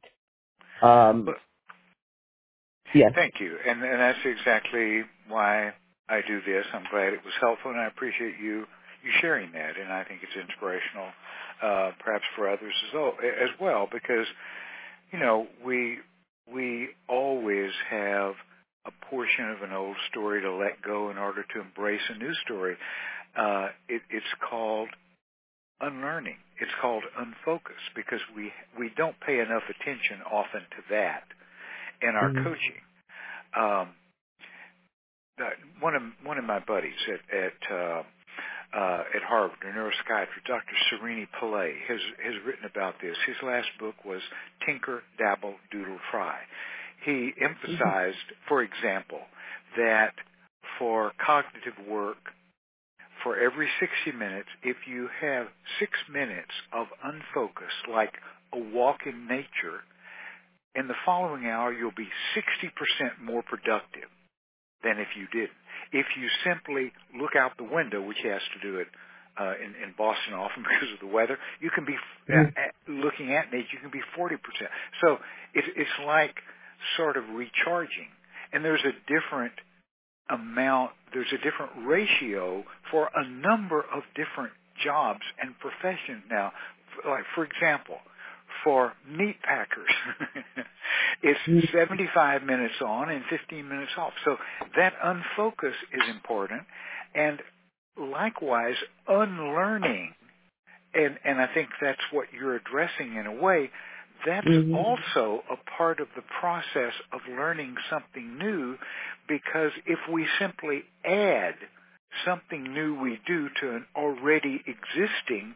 Yes. Thank you. And that's exactly why I do this. I'm glad it was helpful, and I appreciate you sharing that. And I think it's inspirational, perhaps for others as well, because, we always have a portion of an old story to let go in order to embrace a new story. It's called unlearning. It's called unfocus, because we don't pay enough attention often to that in our coaching. One of my buddies at Harvard, a neuropsychiatrist, Dr. Srini Pillay, has written about this. His last book was Tinker, Dabble, Doodle, Try. He emphasized, for example, that for cognitive work, for every 60 minutes, if you have 6 minutes of unfocus, like a walk in nature, in the following hour you'll be 60% more productive than if you didn't. If you simply look out the window, which he has to do it in Boston often because of the weather, you can be looking at nature, you can be 40%. So it's like sort of recharging. And there's a different amount, there's a different ratio for a number of different jobs and professions now. Like, for example, for meat packers, it's 75 minutes on and 15 minutes off. So that unfocus is important. And likewise, unlearning, and I think that's what you're addressing in a way, that's also a part of the process of learning something new, because if we simply add something new we do to an already existing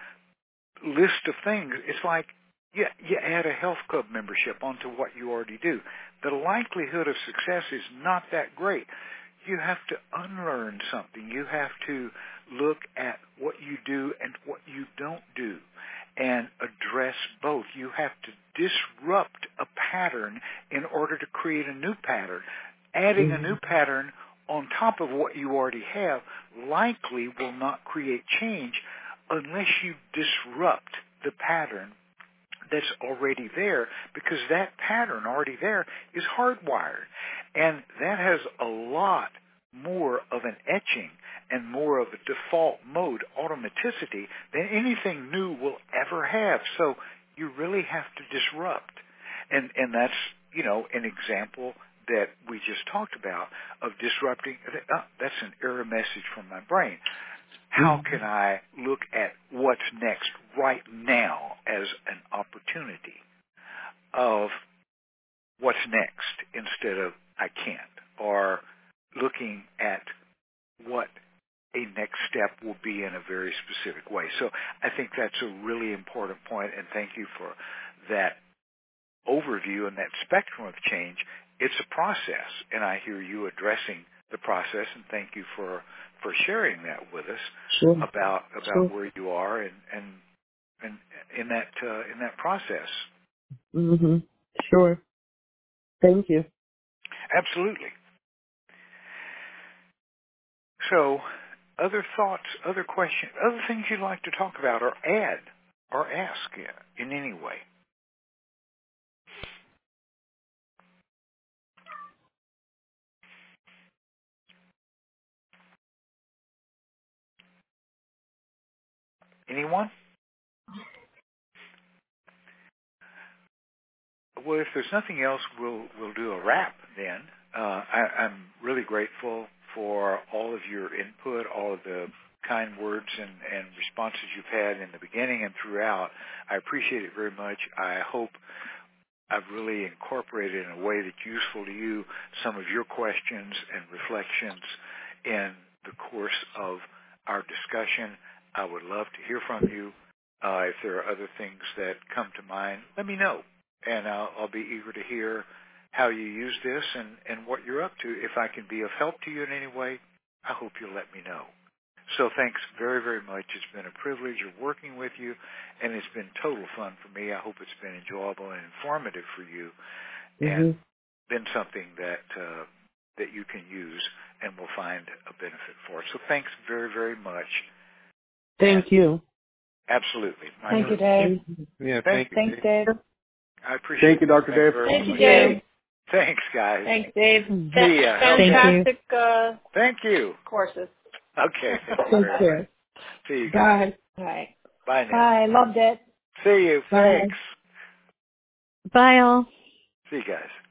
list of things, it's like you add a health club membership onto what you already do. The likelihood of success is not that great. You have to unlearn something. You have to look at what you do and what you don't do and address both. You have to disrupt a pattern in order to create a new pattern. Adding a new pattern on top of what you already have likely will not create change unless you disrupt the pattern that's already there, because that pattern already there is hardwired. And that has a lot more of an etching and more of a default mode automaticity than anything new will ever have. So you really have to disrupt. And that's, an example that we just talked about of disrupting. That's an error message from my brain. How can I look at what's next right now as an opportunity of what's next instead of I can't, or looking at what a next step will be in a very specific way. So I think that's a really important point, and thank you for that overview and that spectrum of change. It's a process, and I hear you addressing the process, and thank you for sharing that with us about where you are and in that process. Sure. Thank you. Absolutely. So, other thoughts, other questions, other things you'd like to talk about or add or ask in any way? Anyone? Well, if there's nothing else, we'll do a wrap then. I'm really grateful for all of your input, all of the kind words and responses you've had in the beginning and throughout. I appreciate it very much. I hope I've really incorporated in a way that's useful to you some of your questions and reflections in the course of our discussion. I would love to hear from you. If there are other things that come to mind, let me know. And I'll be eager to hear how you use this and what you're up to. If I can be of help to you in any way, I hope you'll let me know. So thanks very, very much. It's been a privilege of working with you, and it's been total fun for me. I hope it's been enjoyable and informative for you, and been something that you can use and will find a benefit for. So thanks very, very much. Thank you. Absolutely. Thank you, Dave. Yeah, thank you. Thanks, Dave. I appreciate Thank you, Dr. Dave. Thank you, Dave. Thanks, guys. Thanks, Dave. See ya. Fantastic Thank you. courses. Okay. Thank you Take very care. much. See you guys. Bye. All right. Bye now. Bye. Loved it. See you. Bye. Thanks. Bye all. See you guys.